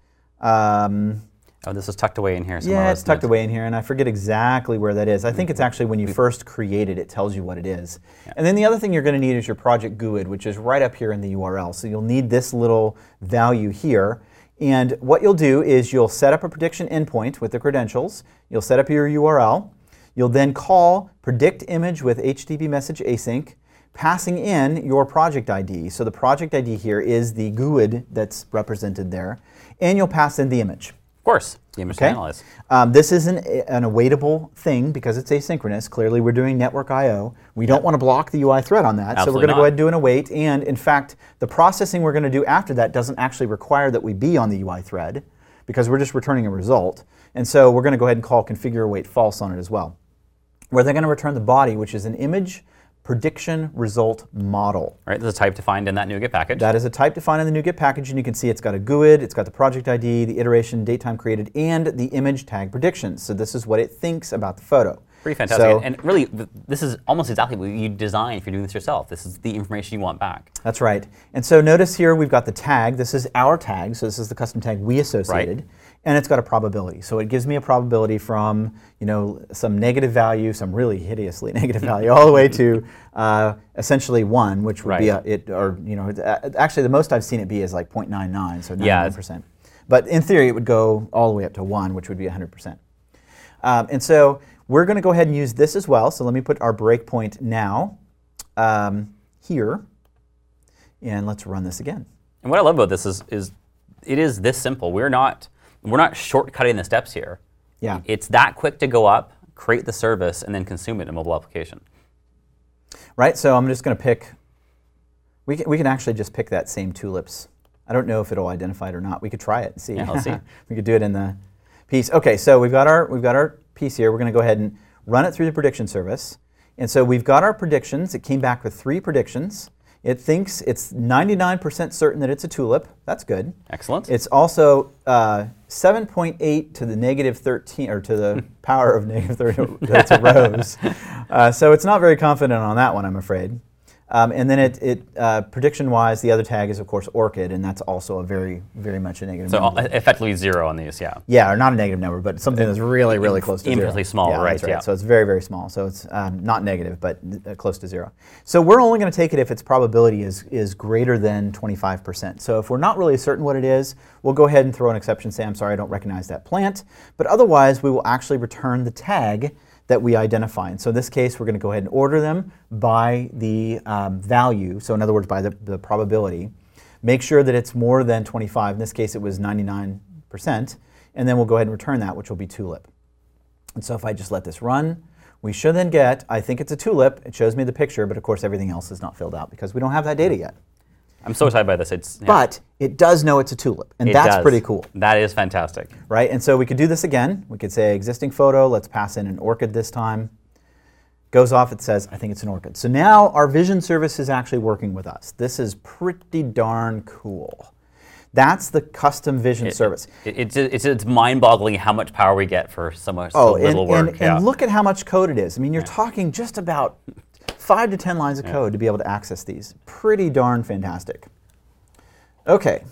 Um, Oh, this is tucked away in here somewhere. yeah, it's isn't tucked it? away in here, and I forget exactly where that is. I think it's actually when you first create it, it tells you what it is. Yeah. And then the other thing you're going to need is your project G U I D, which is right up here in the U R L. So you'll need this little value here. And what you'll do is you'll set up a prediction endpoint with the credentials. You'll set up your U R L. You'll then call predict image with H T T P message async, passing in your project I D. So the project I D here is the G U I D that's represented there. And you'll pass in the image. Of course, the image to Okay. analyze. Um, this is an, an awaitable thing because it's asynchronous. Clearly, we're doing network I O. We don't want to block the U I thread on that, so we're Absolutely going to go not. ahead and do an await. And in fact, the processing we're going to do after that doesn't actually require that we be on the U I thread because we're just returning a result. And so we're going to go ahead and call configure await false on it as well, where they're going to return the body, which is an image prediction result model. Right, there's a type defined in that NuGet package. That is a type defined in the NuGet package, and you can see it's got a G U I D, it's got the project I D, the iteration, date time created, and the image tag predictions. So this is what it thinks about the photo. Pretty fantastic. So, and really, th- this is almost exactly what you design if you're doing this yourself. This is the information you want back. that's right. And so notice here we've got the tag. This is our tag, so this is the custom tag we associated. Right. And it's got a probability. So it gives me a probability from, you know, some negative value, some really hideously negative value, all the way to uh, essentially one, which would Right. be a, it, or you know, it- uh, actually the most I've seen it be is like zero point nine nine, so Yeah. ninety-nine percent. But in theory, it would go all the way up to one, which would be one hundred percent. Um, and so we're going to go ahead and use this as well. So let me put our breakpoint now um, here, and let's run this again. And what I love about this is, is it is this simple. We're not, we're not shortcutting the steps here. Yeah. It's that quick to go up, create the service, and then consume it in a mobile application. Right, so I'm just going to pick, we can, we can actually just pick that same tulips. I don't know if it'll identify it or not. We could try it and see. Yeah, let's see. We could do it in the piece. Okay, so we've got our, we've got our piece here. We're going to go ahead and run it through the prediction service. And so we've got our predictions. It came back with three predictions. It thinks it's ninety-nine percent certain that it's a tulip. That's good. Excellent. It's also uh, seven point eight to the negative thirteen, or to the power of negative thirty, that's a rose. Uh, so it's not very confident on that one, I'm afraid. Um, and then it, it uh, prediction-wise, the other tag is, of course, orchid, and that's also a very, very much a negative so number. uh, effectively zero on these, yeah. Yeah, or not a negative number, but something that's really, really close to zero. Infinitely small, yeah, right, that's right. yeah. So it's very, very small. So it's um, not negative, but uh, close to zero. So we're only going to take it if its probability is, is greater than twenty-five percent. So if we're not really certain what it is, we'll go ahead and throw an exception, say, I'm sorry, I don't recognize that plant. But otherwise, we will actually return the tag that we identify. And so in this case, we're going to go ahead and order them by the um, value, so in other words, by the, the probability. Make sure that it's more than twenty-five. In this case, it was ninety-nine percent. And then we'll go ahead and return that, which will be tulip. And so if I just let this run, we should then get, I think it's a tulip. It shows me the picture, but of course everything else is not filled out because we don't have that data yet. I'm so excited by this. It's yeah. But it does know it's a tulip, and It that's does. pretty cool. That is fantastic. Right? And so we could do this again. We could say existing photo, let's pass in an orchid this time. Goes off, it says, I think it's an orchid. So now our vision service is actually working with us. This is pretty darn cool. That's the custom vision It- service. It, it's it's, it's mind-boggling how much power we get for so much Oh, so little and, work. and, yeah. and look at how much code it is. I mean, you're talking just about five to ten lines of code to be able to access these. Pretty darn fantastic. Okay.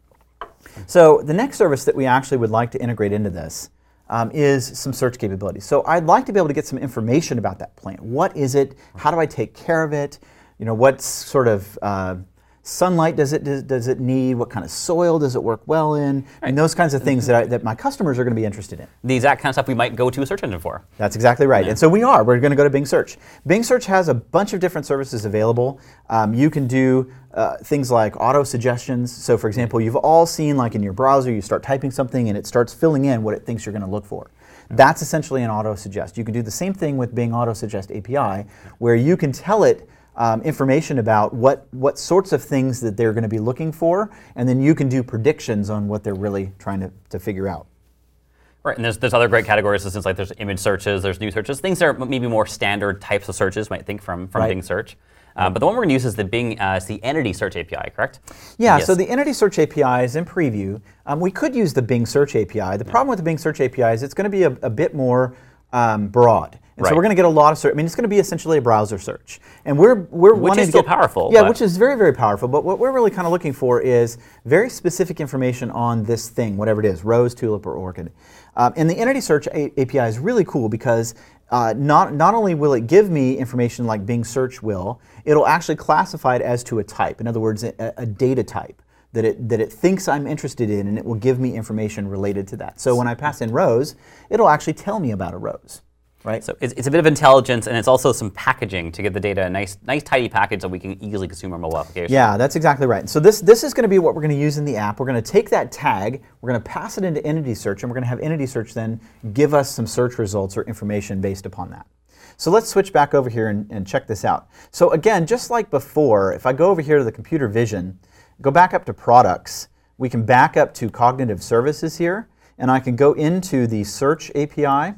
So the next service that we actually would like to integrate into this um, is some search capabilities. So I'd like to be able to get some information about that plant. What is it? How do I take care of it? You know, what sort of uh, sunlight does it does, does it need? What kind of soil does it work well in? And those kinds of things that, I, that my customers are going to be interested in. the exact kind of stuff we might go to a search engine for. That's exactly right. And so we are. We're going to go to Bing Search. Bing Search has a bunch of different services available. Um, you can do uh, things like auto suggestions. So for example, you've all seen like in your browser, you start typing something and it starts filling in what it thinks you're going to look for. That's essentially an auto suggest. You can do the same thing with Bing Auto Suggest A P I, where you can tell it Um, information about what, what sorts of things that they're going to be looking for, and then you can do predictions on what they're really trying to, to figure out. Right, and there's, there's other great categories, since like there's image searches, there's new searches, things that are maybe more standard types of searches, you might think from, from Right. Bing Search. Uh, but the one we're going to use is the Bing, uh, it's the Entity Search A P I, correct? Yeah, Yes. so the Entity Search A P I is in preview. Um, we could use the Bing Search A P I. The problem with the Bing Search A P I is it's going to be a, a bit more um, broad. And Right. so we're going to get a lot of search. I mean, it's going to be essentially a browser search, and we're we're Which wanting is to still get, powerful, Yeah, but- which is very very powerful. But what we're really kind of looking for is very specific information on this thing, whatever it is, rose, tulip, or orchid. Um, and the Entity Search A- API is really cool because uh, not not only will it give me information like Bing Search will, it'll actually classify it as to a type. In other words, a, a data type that it that it thinks I'm interested in, and it will give me information related to that. So when I pass in rose, it'll actually tell me about a rose. Right? So it's, it's a bit of intelligence, and it's also some packaging to give the data a nice, nice tidy package that we can easily consume our mobile application. Yeah, that's exactly right. So this this is going to be what we're going to use in the app. We're going to take that tag, we're going to pass it into Entity Search, and we're going to have Entity Search then give us some search results or information based upon that. So let's switch back over here and, and check this out. So again, just like before, if I go over here to the computer vision, go back up to products, we can back up to cognitive services here, and I can go into the search A P I.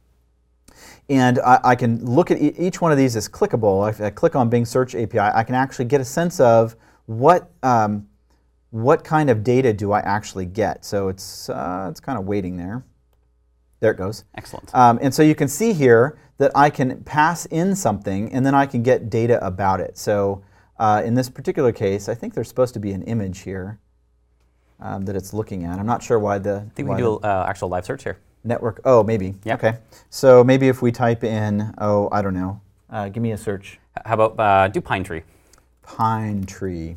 And I, I can look at e each one of these as clickable. If I click on Bing Search A P I, I can actually get a sense of what um, what kind of data do I actually get. So it's uh, it's kind of waiting there. There it goes. Excellent. Um, and so you can see here that I can pass in something, and then I can get data about it. So uh, in this particular case, I think there's supposed to be an image here um, that it's looking at. I'm not sure why the. I think why we the, can do uh, actual live search here. Network, oh, maybe. Yeah. Okay. So maybe if we type in, oh, I don't know, uh, give me a search. How about uh, do Pine Tree? Pine tree.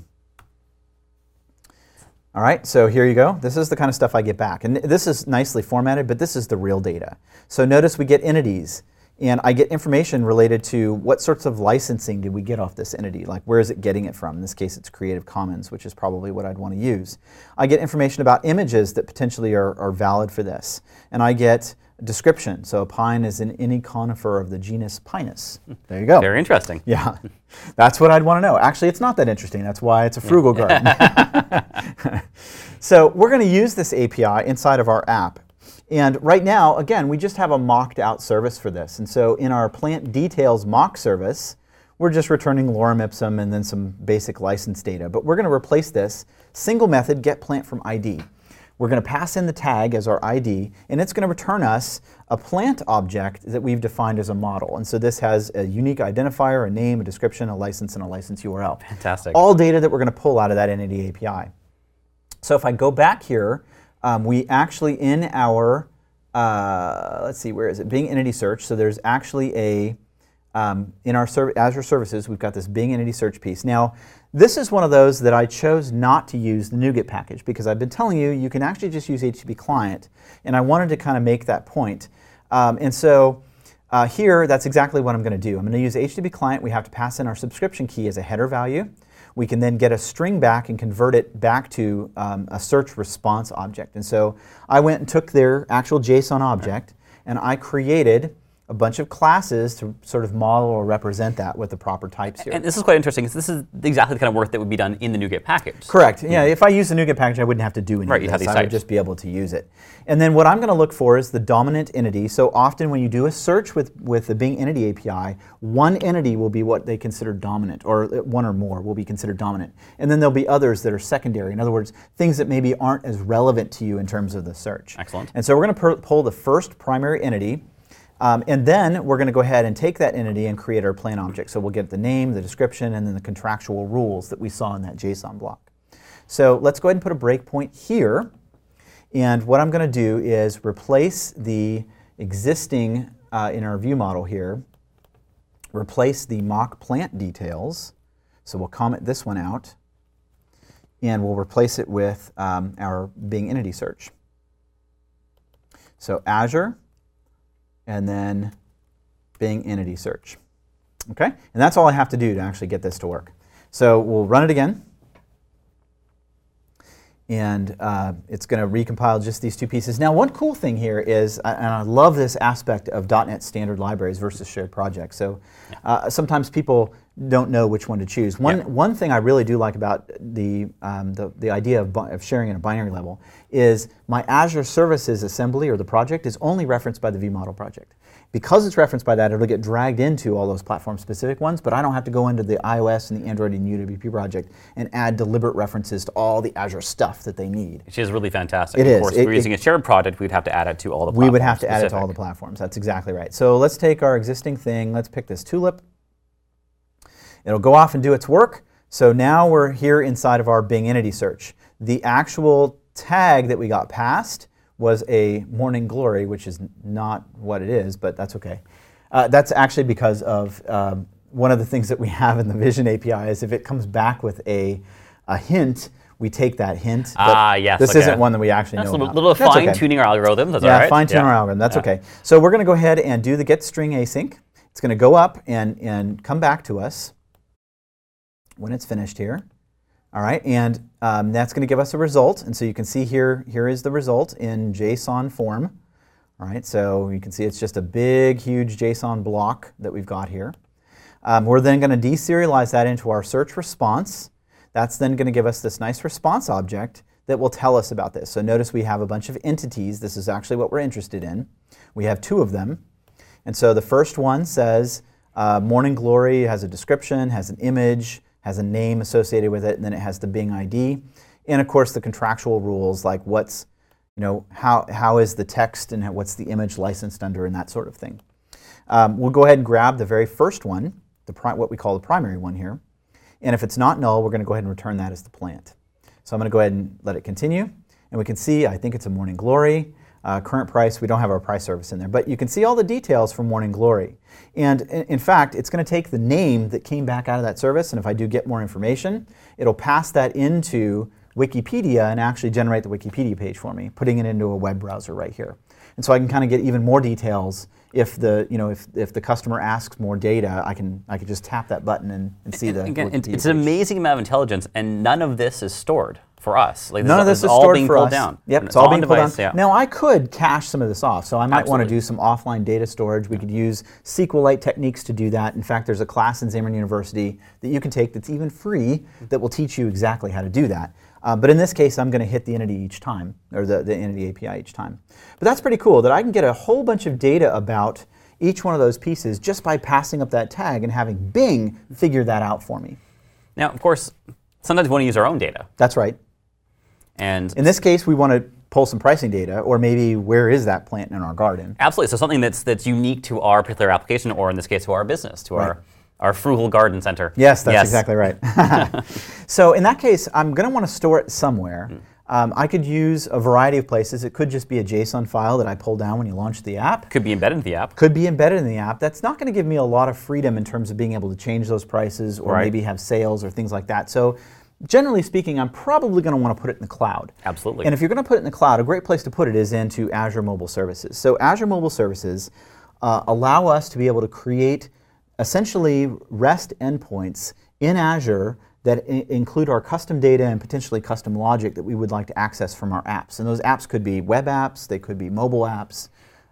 All right, so here you go. This is the kind of stuff I get back. And this is nicely formatted, but this is the real data. So notice we get entities, and I get information related to what sorts of licensing did we get off this entity, like where is it getting it from? In this case, it's Creative Commons, which is probably what I'd want to use. I get information about images that potentially are, are valid for this. And I get a description. So pine is in any conifer of the genus Pinus. There you go. Very interesting. Yeah, that's what I'd want to know. Actually, it's not that interesting. That's why it's a frugal garden. So we're going to use this A P I inside of our app. And right now, again, we just have a mocked out service for this. And so in our plant details mock service, we're just returning lorem ipsum and then some basic license data. But we're going to replace this single method get plant from I D. We're going to pass in the tag as our I D, and it's going to return us a plant object that we've defined as a model. And so this has a unique identifier, a name, a description, a license, and a license U R L. Fantastic. All data that we're going to pull out of that entity A P I. So if I go back here, um, we actually in our, uh, let's see, where is it? Bing Entity Search. So there's actually a, um, in our serv Azure services, we've got this Bing Entity Search piece. Now, this is one of those that I chose not to use the NuGet package because I've been telling you, you can actually just use H T T P client, and I wanted to kind of make that point. Um, and so uh, here, that's exactly what I'm going to do. I'm going to use H T T P client. We have to pass in our subscription key as a header value. We can then get a string back and convert it back to um, a search response object. And so I went and took their actual JSON object, and I created a bunch of classes to sort of model or represent that with the proper types here. And this is quite interesting because this is exactly the kind of work that would be done in the NuGet package. Correct. Yeah, if I use the NuGet package, I wouldn't have to do anything. Right, you'd have these I would types. just be able to use it. And then what I'm going to look for is the dominant entity. So often when you do a search with, with the Bing Entity A P I, one entity will be what they consider dominant, or one or more will be considered dominant. And then there'll be others that are secondary. In other words, things that maybe aren't as relevant to you in terms of the search. Excellent. And so we're going to pull the first primary entity. Um, and then we're going to go ahead and take that entity and create our plan object. So we'll get the name, the description, and then the contractual rules that we saw in that JSON block. So let's go ahead and put a breakpoint here. And what I'm going to do is replace the existing, uh, in our view model here, replace the mock plant details. So we'll comment this one out. And we'll replace it with um, our Bing Entity Search. So Azure, and then Bing Entity Search. Okay? And that's all I have to do to actually get this to work. So we'll run it again. And uh, it's going to recompile just these two pieces. Now, one cool thing here is, and I love this aspect of dot net standard libraries versus shared projects. So uh, sometimes people don't know which one to choose. One, yeah. one thing I really do like about the, um, the, the idea of, of sharing in a binary level is my Azure Services assembly or the project is only referenced by the vModel project. Because it's referenced by that, it'll get dragged into all those platform-specific ones, but I don't have to go into the iOS and the Android and U W P project and add deliberate references to all the Azure stuff that they need. Which is really fantastic. It of is. course, It, if we're it, using a shared project, we'd have to add it to all the platforms. We would have to specific. add it to all the platforms. That's exactly right. So let's take our existing thing. Let's pick this tulip. It'll go off and do its work. So now we're here inside of our Bing Entity Search. The actual tag that we got passed was a Morning Glory, which is not what it is, but that's okay. Uh, that's actually because of um, one of the things that we have in the Vision A P I is if it comes back with a, a hint, we take that hint. Ah, yes. This okay. isn't one that we actually That's know a little, about. little That's fine-tuning okay. our algorithm. That's yeah, all right. fine-tune yeah. our algorithm. That's yeah. okay. So we're going to go ahead and do the get string async. It's going to go up and, and come back to us when it's finished here. All right, and um, that's going to give us a result. And so you can see here, here is the result in JSON form. All right, so you can see it's just a big, huge JSON block that we've got here. Um, we're then going to deserialize that into our search response. That's then going to give us this nice response object that will tell us about this. So notice we have a bunch of entities. This is actually what we're interested in. We have two of them. And so the first one says uh, Morning Glory has a description, has an image, has a name associated with it, and then it has the Bing I D. And of course the contractual rules like what's, you know, how, how is the text and what's the image licensed under and that sort of thing. Um, we'll go ahead and grab the very first one, the pri what we call the primary one here. And if it's not null, we're going to go ahead and return that as the plant. So I'm going to go ahead and let it continue. And we can see, I think it's a Morning Glory. Uh, current price, we don't have our price service in there, but you can see all the details from Morning Glory. And in, in fact, it's going to take the name that came back out of that service, and if I do get more information, it'll pass that into Wikipedia and actually generate the Wikipedia page for me, putting it into a web browser right here. And so I can kind of get even more details if the, you know, if, if the customer asks more data, I can, I can just tap that button and, and see the Again, Wikipedia it's, it's page. an amazing amount of intelligence, and none of this is stored for us. Like, None of this is all stored being for pulled us. down. Yep, And it's all being on pulled device, down. yeah. Now I could cache some of this off, so I might want to Absolutely. do some offline data storage. We could use SQLite techniques to do that. In fact, there's a class in Xamarin University that you can take that's even free that will teach you exactly how to do that. Uh, but in this case, I'm going to hit the entity each time, or the, the entity A P I each time. But that's pretty cool that I can get a whole bunch of data about each one of those pieces just by passing up that tag and having Bing figure that out for me. Now, of course, sometimes we want to use our own data. That's right. And In this case, we want to pull some pricing data, or maybe where is that plant in our garden? absolutely, so something that's that's unique to our particular application, or in this case, to our business, to Right. our our frugal garden center. Yes, that's Yes. exactly right. So in that case, I'm going to want to store it somewhere. Mm. Um, I could use a variety of places. It could just be a JSON file that I pull down when you launch the app. Could be embedded in the app. Could be embedded in the app. That's not going to give me a lot of freedom in terms of being able to change those prices or Right. maybe have sales or things like that. So generally speaking, I'm probably going to want to put it in the cloud. Absolutely. And if you're going to put it in the cloud, a great place to put it is into Azure Mobile Services. So Azure Mobile Services uh, allow us to be able to create essentially REST endpoints in Azure that I- include our custom data and potentially custom logic that we would like to access from our apps. And those apps could be web apps, they could be mobile apps,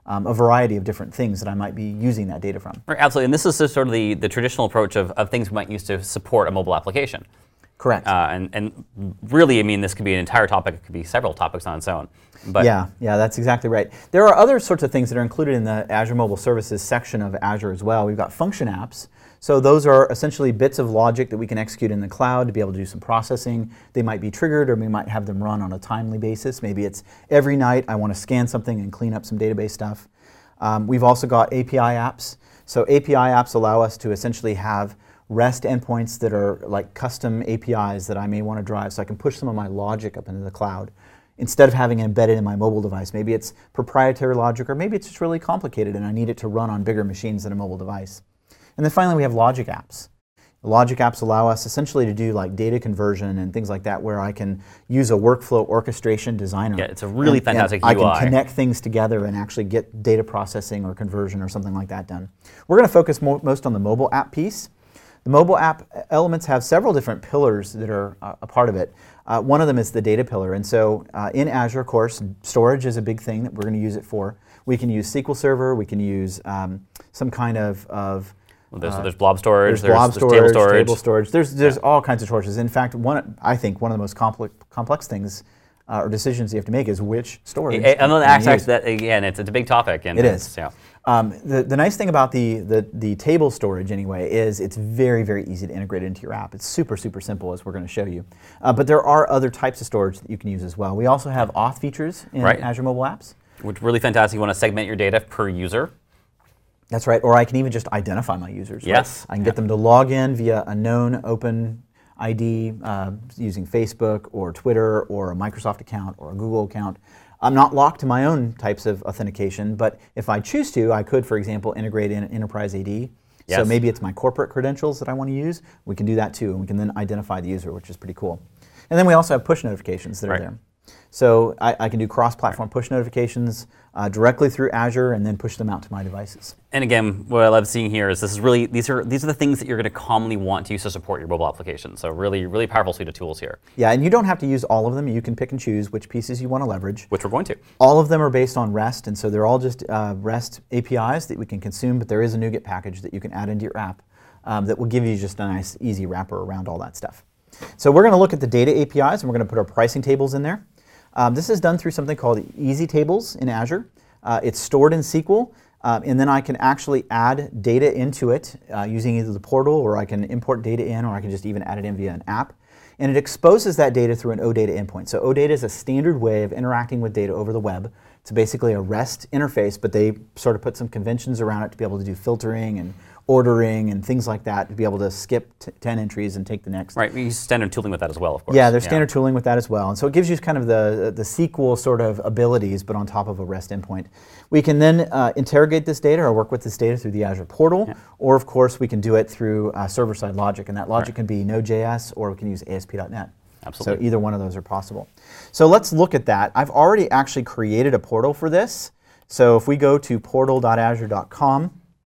um, a variety of different things that I might be using that data from. Right, absolutely, and this is just sort of the, the traditional approach of, of things we might use to support a mobile application. Correct. Uh, and, and really, I mean, this could be an entire topic. It could be several topics on its own. But yeah, yeah, that's exactly right. There are other sorts of things that are included in the Azure Mobile Services section of Azure as well. We've got function apps. So those are essentially bits of logic that we can execute in the cloud to be able to do some processing. They might be triggered, or we might have them run on a timely basis. Maybe it's every night I want to scan something and clean up some database stuff. Um, we've also got A P I apps. So A P I apps allow us to essentially have REST endpoints that are like custom A P Is that I may want to drive, so I can push some of my logic up into the cloud instead of having it embedded in my mobile device. Maybe it's proprietary logic, or maybe it's just really complicated and I need it to run on bigger machines than a mobile device. And then finally we have logic apps. Logic apps allow us essentially to do like data conversion and things like that, where I can use a workflow orchestration designer. Yeah, it's a really and, fantastic and U I. I can connect things together and actually get data processing or conversion or something like that done. We're going to focus mo most on the mobile app piece. The mobile app elements have several different pillars that are uh, a part of it. Uh, one of them is the data pillar, and so uh, in Azure, of course, storage is a big thing that we're going to use it for. We can use S Q L Server, we can use um, some kind of, of Well, there's, uh, so there's blob storage, there's, blob there's storage, table storage. table storage. There's, there's Yeah. all kinds of choices. In fact, one, I think one of the most complex, complex things uh, or decisions you have to make is which storage. I, I'm going to you access use. that again. It's, it's a big topic. And It it's, is. Yeah. Um, the, the nice thing about the, the, the table storage anyway is it's very, very easy to integrate into your app. It's super, super simple, as we're going to show you. Uh, but there are other types of storage that you can use as well. We also have auth features in Right. Azure mobile apps. Which really fantastic. You want to segment your data per user. That's right, or I can even just identify my users. Yes. Right? I can get them to log in via a known open I D uh, using Facebook or Twitter or a Microsoft account or a Google account. I'm not locked to my own types of authentication, but if I choose to, I could, for example, integrate in Enterprise A D. Yes. So maybe it's my corporate credentials that I want to use. We can do that too, and we can then identify the user, which is pretty cool. And then we also have push notifications that Right. are there. So I, I can do cross-platform push notifications uh, directly through Azure and then push them out to my devices. And again, what I love seeing here is this is really these are these are the things that you're going to commonly want to use to support your mobile application. So really, really powerful suite of tools here, Yeah, and you don't have to use all of them. You can pick and choose which pieces you want to leverage. which we're going to. All of them are based on REST, and so they're all just uh, REST A P Is that we can consume, but there is a NuGet package that you can add into your app um, that will give you just a nice, easy wrapper around all that stuff. So we're going to look at the data A P Is, and we're going to put our pricing tables in there. Um, this is done through something called Easy Tables in Azure. Uh, it's stored in S Q L, uh, and then I can actually add data into it uh, using either the portal, or I can import data in, or I can just even add it in via an app. And it exposes that data through an OData endpoint. So OData is a standard way of interacting with data over the web. It's basically a REST interface, but they sort of put some conventions around it to be able to do filtering and ordering and things like that, to be able to skip t ten entries and take the next. Right, we use standard tooling with that as well, of course. Yeah, there's standard tooling with that as well. And so it gives you kind of the, the S Q L sort of abilities, but on top of a REST endpoint. We can then uh, interrogate this data or work with this data through the Azure portal, Yeah. or of course we can do it through uh, server-side logic, and that logic Right. can be Node.js, or we can use A S P dot net. Absolutely. So either one of those are possible. So let's look at that. I've already actually created a portal for this. So if we go to portal dot azure dot com,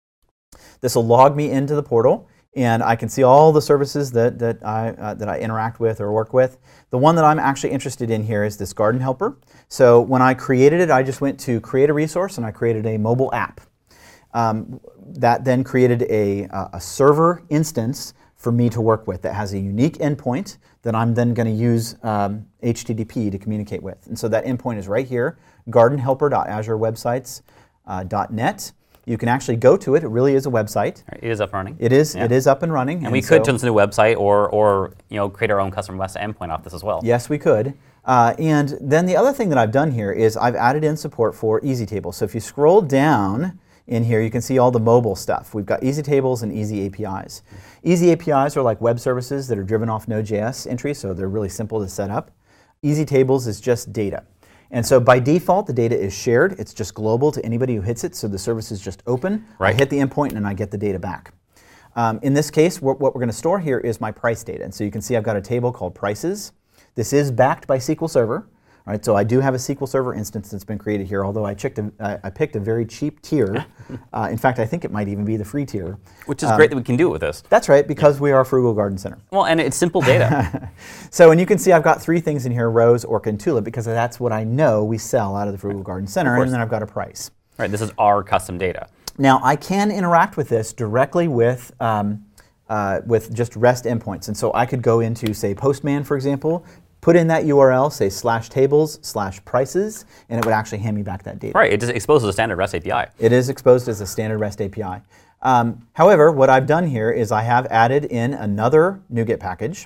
this will log me into the portal, and I can see all the services that, that, I, uh, that I interact with or work with. The one that I'm actually interested in here is this Garden Helper. So when I created it, I just went to create a resource, and I created a mobile app. Um, that then created a, uh, a server instance for me to work with that has a unique endpoint that I'm then going to use um, H T T P to communicate with. And so that endpoint is right here, garden helper dot azure websites dot net. You can actually go to it. It really is a website. Right, it is up and running. It is. Yeah. It is up and running. And, and we so, could turn this into a website, or or you know create our own custom REST endpoint off this as well. Yes, we could. Uh, and then the other thing that I've done here is I've added in support for Easy Tables. So if you scroll down in here, you can see all the mobile stuff. We've got Easy Tables and Easy A P Is. Easy A P Is are like web services that are driven off Node.js entries, so they're really simple to set up. Easy Tables is just data. And so by default, the data is shared. It's just global to anybody who hits it, so the service is just open. Right. I hit the endpoint and I get the data back. Um, in this case, what, what we're going to store here is my price data. And so you can see I've got a table called prices. This is backed by S Q L Server. All right, so I do have a S Q L Server instance that's been created here, although I, checked a, I, I picked a very cheap tier. uh, in fact, I think it might even be the free tier. Which is Um, great that we can do it with this. That's right, because we are Frugal Garden Center. Well, and it's simple data. So, and you can see I've got three things in here, Rose, Orchid, and Tulip, because that's what I know we sell out of the Frugal Garden Center, course. and then I've got a price. Right, this is our custom data. Now, I can interact with this directly with, um, uh, with just REST endpoints. And so I could go into, say, Postman, for example, put in that U R L, say slash tables slash prices, and it would actually hand me back that data. Right, it just exposes a standard REST A P I. It is exposed as a standard REST A P I. Um, however, what I've done here is I have added in another NuGet package.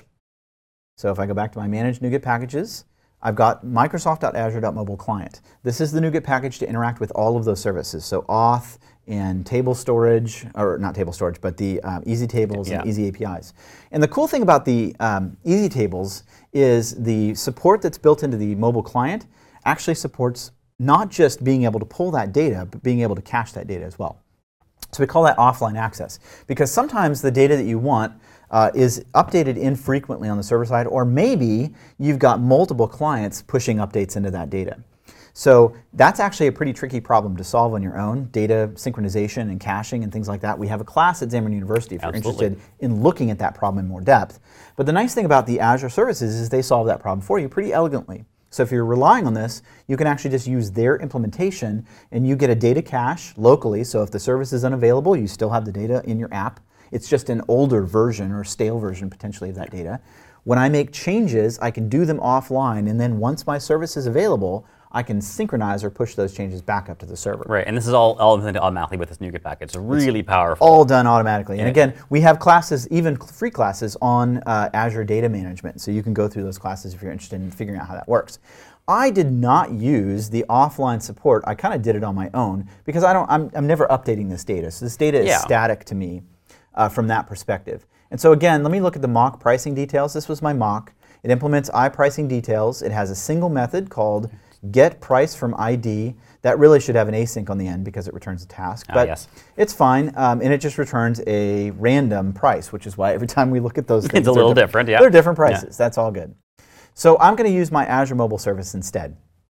So if I go back to my Manage NuGet Packages, I've got Microsoft.Azure.Mobile Client. This is the NuGet package to interact with all of those services. So auth and table storage, or not table storage, but the um, easy tables yeah. and easy A P Is. And the cool thing about the um, easy tables is the support that's built into the mobile client actually supports not just being able to pull that data, but being able to cache that data as well. So we call that offline access, because sometimes the data that you want uh, is updated infrequently on the server side, or maybe you've got multiple clients pushing updates into that data. So that's actually a pretty tricky problem to solve on your own, data synchronization and caching and things like that. We have a class at Xamarin University if Absolutely. you're interested in looking at that problem in more depth. But the nice thing about the Azure services is they solve that problem for you pretty elegantly. So if you're relying on this, you can actually just use their implementation and you get a data cache locally. So if the service is unavailable, you still have the data in your app. It's just an older version or stale version potentially of that data. When I make changes, I can do them offline, and then once my service is available, I can synchronize or push those changes back up to the server. Right, and this is all, all implemented automatically with this NuGet package. It's really it's powerful. All done automatically. And yeah. again, we have classes, even free classes, on uh, Azure Data Management. So you can go through those classes if you're interested in figuring out how that works. I did not use the offline support. I kind of did it on my own because I don't, I'm, I'm never updating this data. So this data is yeah. static to me uh, from that perspective. And so again, let me look at the mock pricing details. This was my mock. It implements iPricing details. It has a single method called get price from I D. That really should have an async on the end because it returns a task. Ah, but yes. it's fine, um, and it just returns a random price, which is why every time we look at those things, it's a little different. different yeah. They're different prices. Yeah. That's all good. So I'm going to use my Azure Mobile Service instead.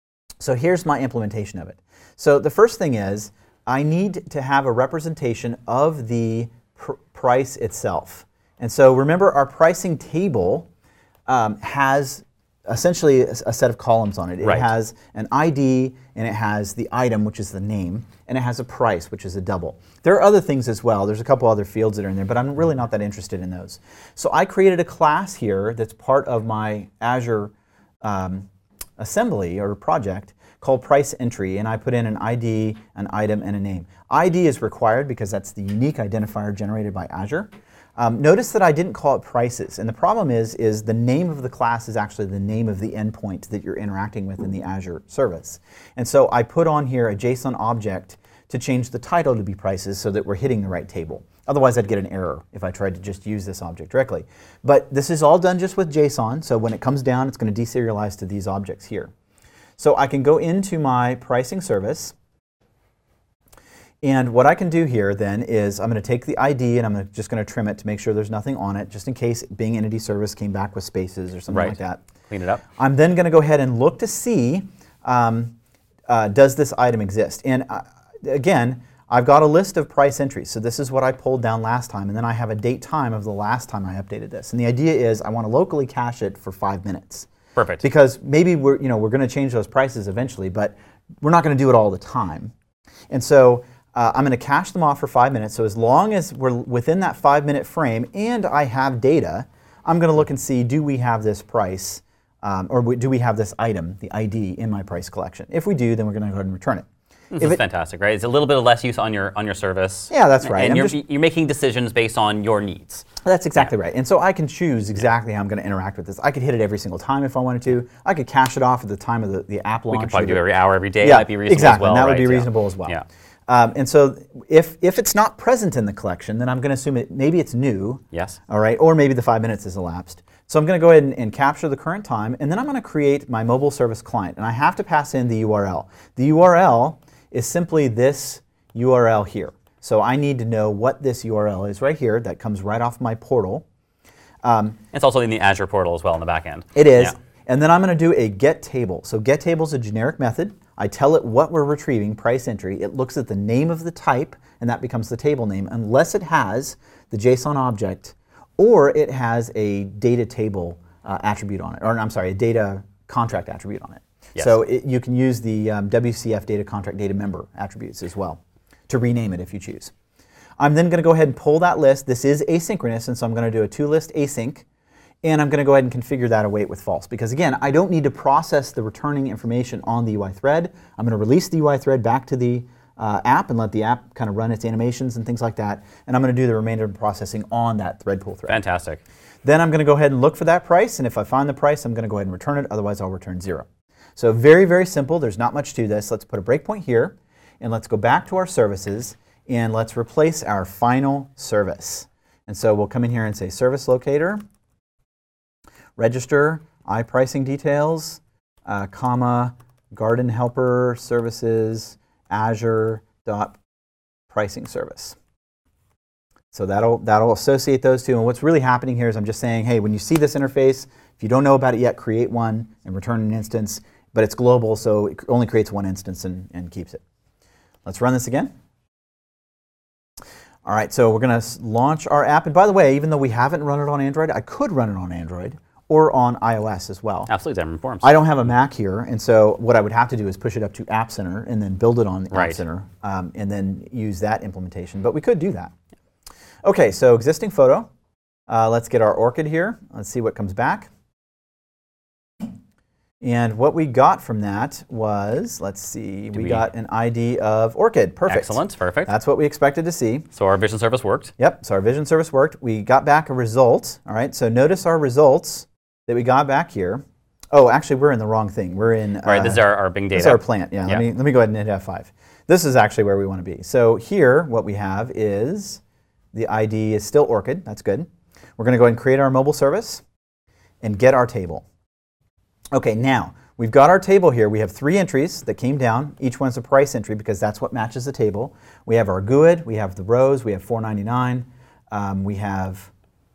So here's my implementation of it. So the first thing is I need to have a representation of the pr price itself. And so remember, our pricing table um, has essentially a, a set of columns on it. It right. has an I D, and it has the item, which is the name, and it has a price, which is a double. There are other things as well. There's a couple other fields that are in there, but I'm really not that interested in those. So I created a class here that's part of my Azure um, assembly or project called price entry, and I put in an I D, an item, and a name. I D is required because that's the unique identifier generated by Azure. Um, notice that I didn't call it prices, and the problem is, is the name of the class is actually the name of the endpoint that you're interacting with in the Azure service. And so I put on here a JSON object to change the title to be prices so that we're hitting the right table. Otherwise, I'd get an error if I tried to just use this object directly. But this is all done just with JSON, so when it comes down, it's going to deserialize to these objects here. So I can go into my pricing service, and what I can do here then is I'm going to take the I D and I'm gonna, just going to trim it to make sure there's nothing on it, just in case Bing Entity Service came back with spaces or something right. like that. Clean it up. I'm then going to go ahead and look to see, um, uh, does this item exist? And uh, again, I've got a list of price entries. So this is what I pulled down last time, and then I have a date time of the last time I updated this. And the idea is I want to locally cache it for five minutes. Perfect. Because maybe we're, you know, we're going to change those prices eventually, but we're not going to do it all the time. And so uh, I'm going to cache them off for five minutes. So as long as we're within that five minute frame and I have data, I'm going to look and see, do we have this price, um, or do we have this item, the I D, in my price collection? If we do, then we're going to go ahead and return it. This if is it, fantastic, right? It's a little bit of less use on your on your service. Yeah, that's right. And I'm you're, just, you're making decisions based on your needs. That's exactly yeah. right. And so I can choose exactly yeah. how I'm going to interact with this. I could hit it every single time if I wanted to. I could cache it off at the time of the, the app launch. We could probably do every hour, every day. Yeah, Might be reasonable exactly. as well. And that right? would be yeah. reasonable as well. Yeah. Um, and so if if it's not present in the collection, then I'm going to assume it maybe it's new. Yes. All right. Or maybe the five minutes has elapsed. So I'm going to go ahead and, and capture the current time, and then I'm going to create my mobile service client. And I have to pass in the U R L. The U R L is simply this U R L here. So I need to know what this U R L is right here. That comes right off my portal. Um, it's also in the Azure portal as well in the back end. It is. Yeah. And then I'm going to do a get table. So get table is a generic method. I tell it what we're retrieving, price entry. It looks at the name of the type, and that becomes the table name, unless it has the JSON object or it has a data table uh, attribute on it, or I'm sorry, a data contract attribute on it. Yes. So it, you can use the um, W C F data contract data member attributes as well to rename it if you choose. I'm then going to go ahead and pull that list. This is asynchronous, and so I'm going to do a to-list async, and I'm going to go ahead and configure that await with false, because again, I don't need to process the returning information on the U I thread. I'm going to release the U I thread back to the uh, app and let the app kind of run its animations and things like that, and I'm going to do the remainder of the processing on that thread pool thread. Fantastic. Then I'm going to go ahead and look for that price, and if I find the price, I'm going to go ahead and return it, otherwise I'll return zero. So very, very simple. There's not much to this. Let's put a breakpoint here, and let's go back to our services, and let's replace our final service. And so we'll come in here and say service locator, register, iPricing details, uh, comma, garden helper services, Azure dot pricing service. So that'll, that'll associate those two. And what's really happening here is I'm just saying, hey, when you see this interface, if you don't know about it yet, create one and return an instance. But it's global, so it only creates one instance and, and keeps it. Let's run this again. All right, so we're going to launch our app. And by the way, even though we haven't run it on Android, I could run it on Android or on iOS as well. Absolutely, that informs. I don't have a Mac here, and so what I would have to do is push it up to App Center and then build it on Right. App Center um, and then use that implementation. But we could do that. Okay, so existing photo. Uh, let's get our orchid here. Let's see what comes back. And what we got from that was, let's see, we, we- got an I D of orchid. Perfect. Excellent, perfect. That's what we expected to see. So our vision service worked. Yep, so our vision service worked. We got back a result. All right, so notice our results that we got back here. Oh, actually, we're in the wrong thing. We're in. Right, uh, this is our, our Bing data. This is our plant. Yeah, Yeah. Let me let me go ahead and hit F five. This is actually where we want to be. So here, what we have is the I D is still orchid. That's good. We're going to go ahead and create our mobile service and get our table. Okay, now we've got our table here. We have three entries that came down. Each one's a price entry because that's what matches the table. We have our G U I D. We have the rows. We have four ninety-nine. Um, we have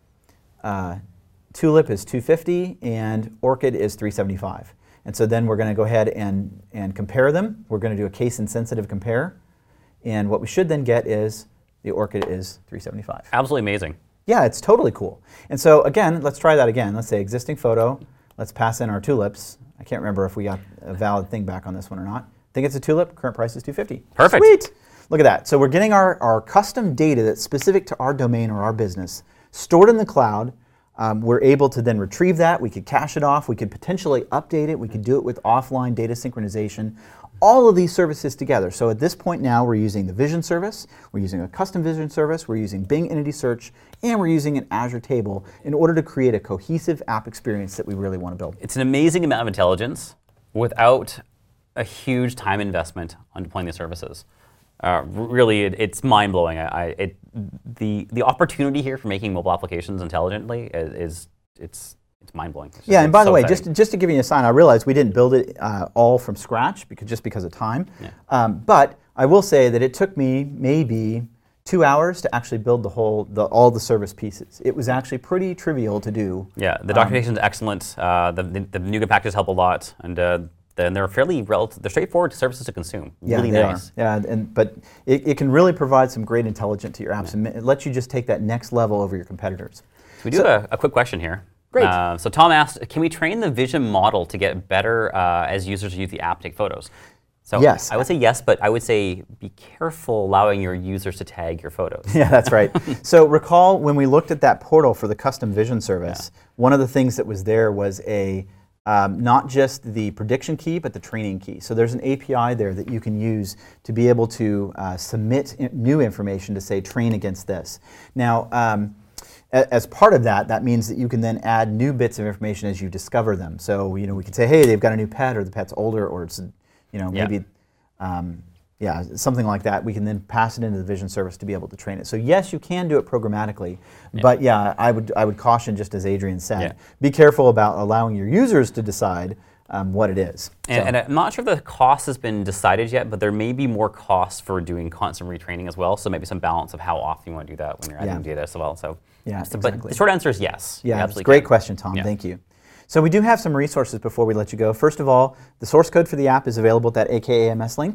uh, Tulip is two fifty and Orchid is three seventy-five. And so then we're going to go ahead and, and compare them. We're going to do a case-insensitive compare. And what we should then get is the Orchid is three seventy-five. Absolutely amazing. Yeah, it's totally cool. And so again, let's try that again. Let's say existing photo. Let's pass in our tulips. I can't remember if we got a valid thing back on this one or not. I think it's a tulip. Current price is two fifty. Perfect. Sweet. Look at that. So we're getting our, our custom data that's specific to our domain or our business stored in the cloud. Um, we're able to then retrieve that. We could cache it off. We could potentially update it. We could do it with offline data synchronization. All of these services together. So at this point now, we're using the Vision service, we're using a custom Vision service, we're using Bing Entity Search, and we're using an Azure table in order to create a cohesive app experience that we really want to build. It's an amazing amount of intelligence without a huge time investment on deploying these services. Uh, really, it, it's mind-blowing. I, I, it, the, the opportunity here for making mobile applications intelligently is, is it's, it's mind-blowing. It's just- Yeah, and it's by the so way, exciting. just, just to give you a sign, I realize we didn't build it uh, all from scratch because just because of time. Yeah. Um, but I will say that it took me maybe two hours to actually build the whole, the, all the service pieces. It was actually pretty trivial to do. Yeah, the documentation is excellent. Uh, the, the, the NuGet packages help a lot, and uh, then they're fairly relative. They're straightforward services to consume. Yeah, really they nice. are. Yeah, and but it, it can really provide some great intelligence to your apps, and it lets you just take that next level over your competitors. So we do have a, a quick question here. Great. Uh, so Tom asked, can we train the vision model to get better uh, as users use the app to take photos? So Yes. I would say yes, but I would say be careful allowing your users to tag your photos. Yeah, that's right. So recall when we looked at that portal for the custom vision service, one of the things that was there was a um, not just the prediction key, but the training key. So there's an A P I there that you can use to be able to uh, submit i- new information to say train against this. Now, um, a- as part of that, that means that you can then add new bits of information as you discover them. So you know we can say, hey, they've got a new pet, or the pet's older, or it's you know Yeah. maybe. Um, Yeah, something like that. We can then pass it into the vision service to be able to train it. So yes, you can do it programmatically, Yeah. but yeah, I would I would caution, just as Adrian said, Yeah. be careful about allowing your users to decide um, what it is. And, So- and I'm not sure if the cost has been decided yet, but there may be more costs for doing constant retraining as well. So maybe some balance of how often you want to do that when you're adding Yeah. data as well. So, Yeah, so- but exactly. the short answer is yes. you Yeah, it's a absolutely great can. question, Tom. Yeah. Thank you. So we do have some resources before we let you go. First of all, the source code for the app is available at that A K A M S link.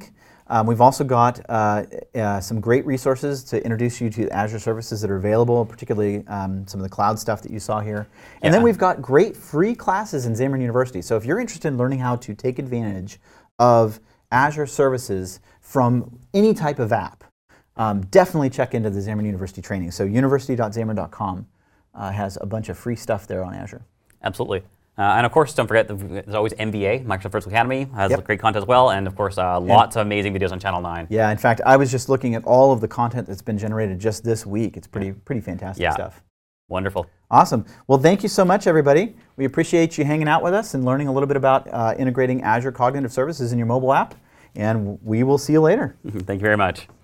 Um, we've also got uh, uh, some great resources to introduce you to Azure services that are available, particularly um, some of the cloud stuff that you saw here. And Yeah. then we've got great free classes in Xamarin University. So if you're interested in learning how to take advantage of Azure services from any type of app, um, definitely check into the Xamarin University training. So university dot xamarin dot com uh, has a bunch of free stuff there on Azure. Absolutely. Uh, and of course, don't forget, the, there's always M B A, Microsoft Virtual Academy, has Yep. great content as well, and of course, uh, lots of amazing videos on Channel nine. Yeah, in fact, I was just looking at all of the content that's been generated just this week. It's pretty, pretty fantastic Yeah. stuff. Wonderful. Awesome. Well, thank you so much, everybody. We appreciate you hanging out with us and learning a little bit about uh, integrating Azure Cognitive Services in your mobile app. And we will see you later. Thank you very much.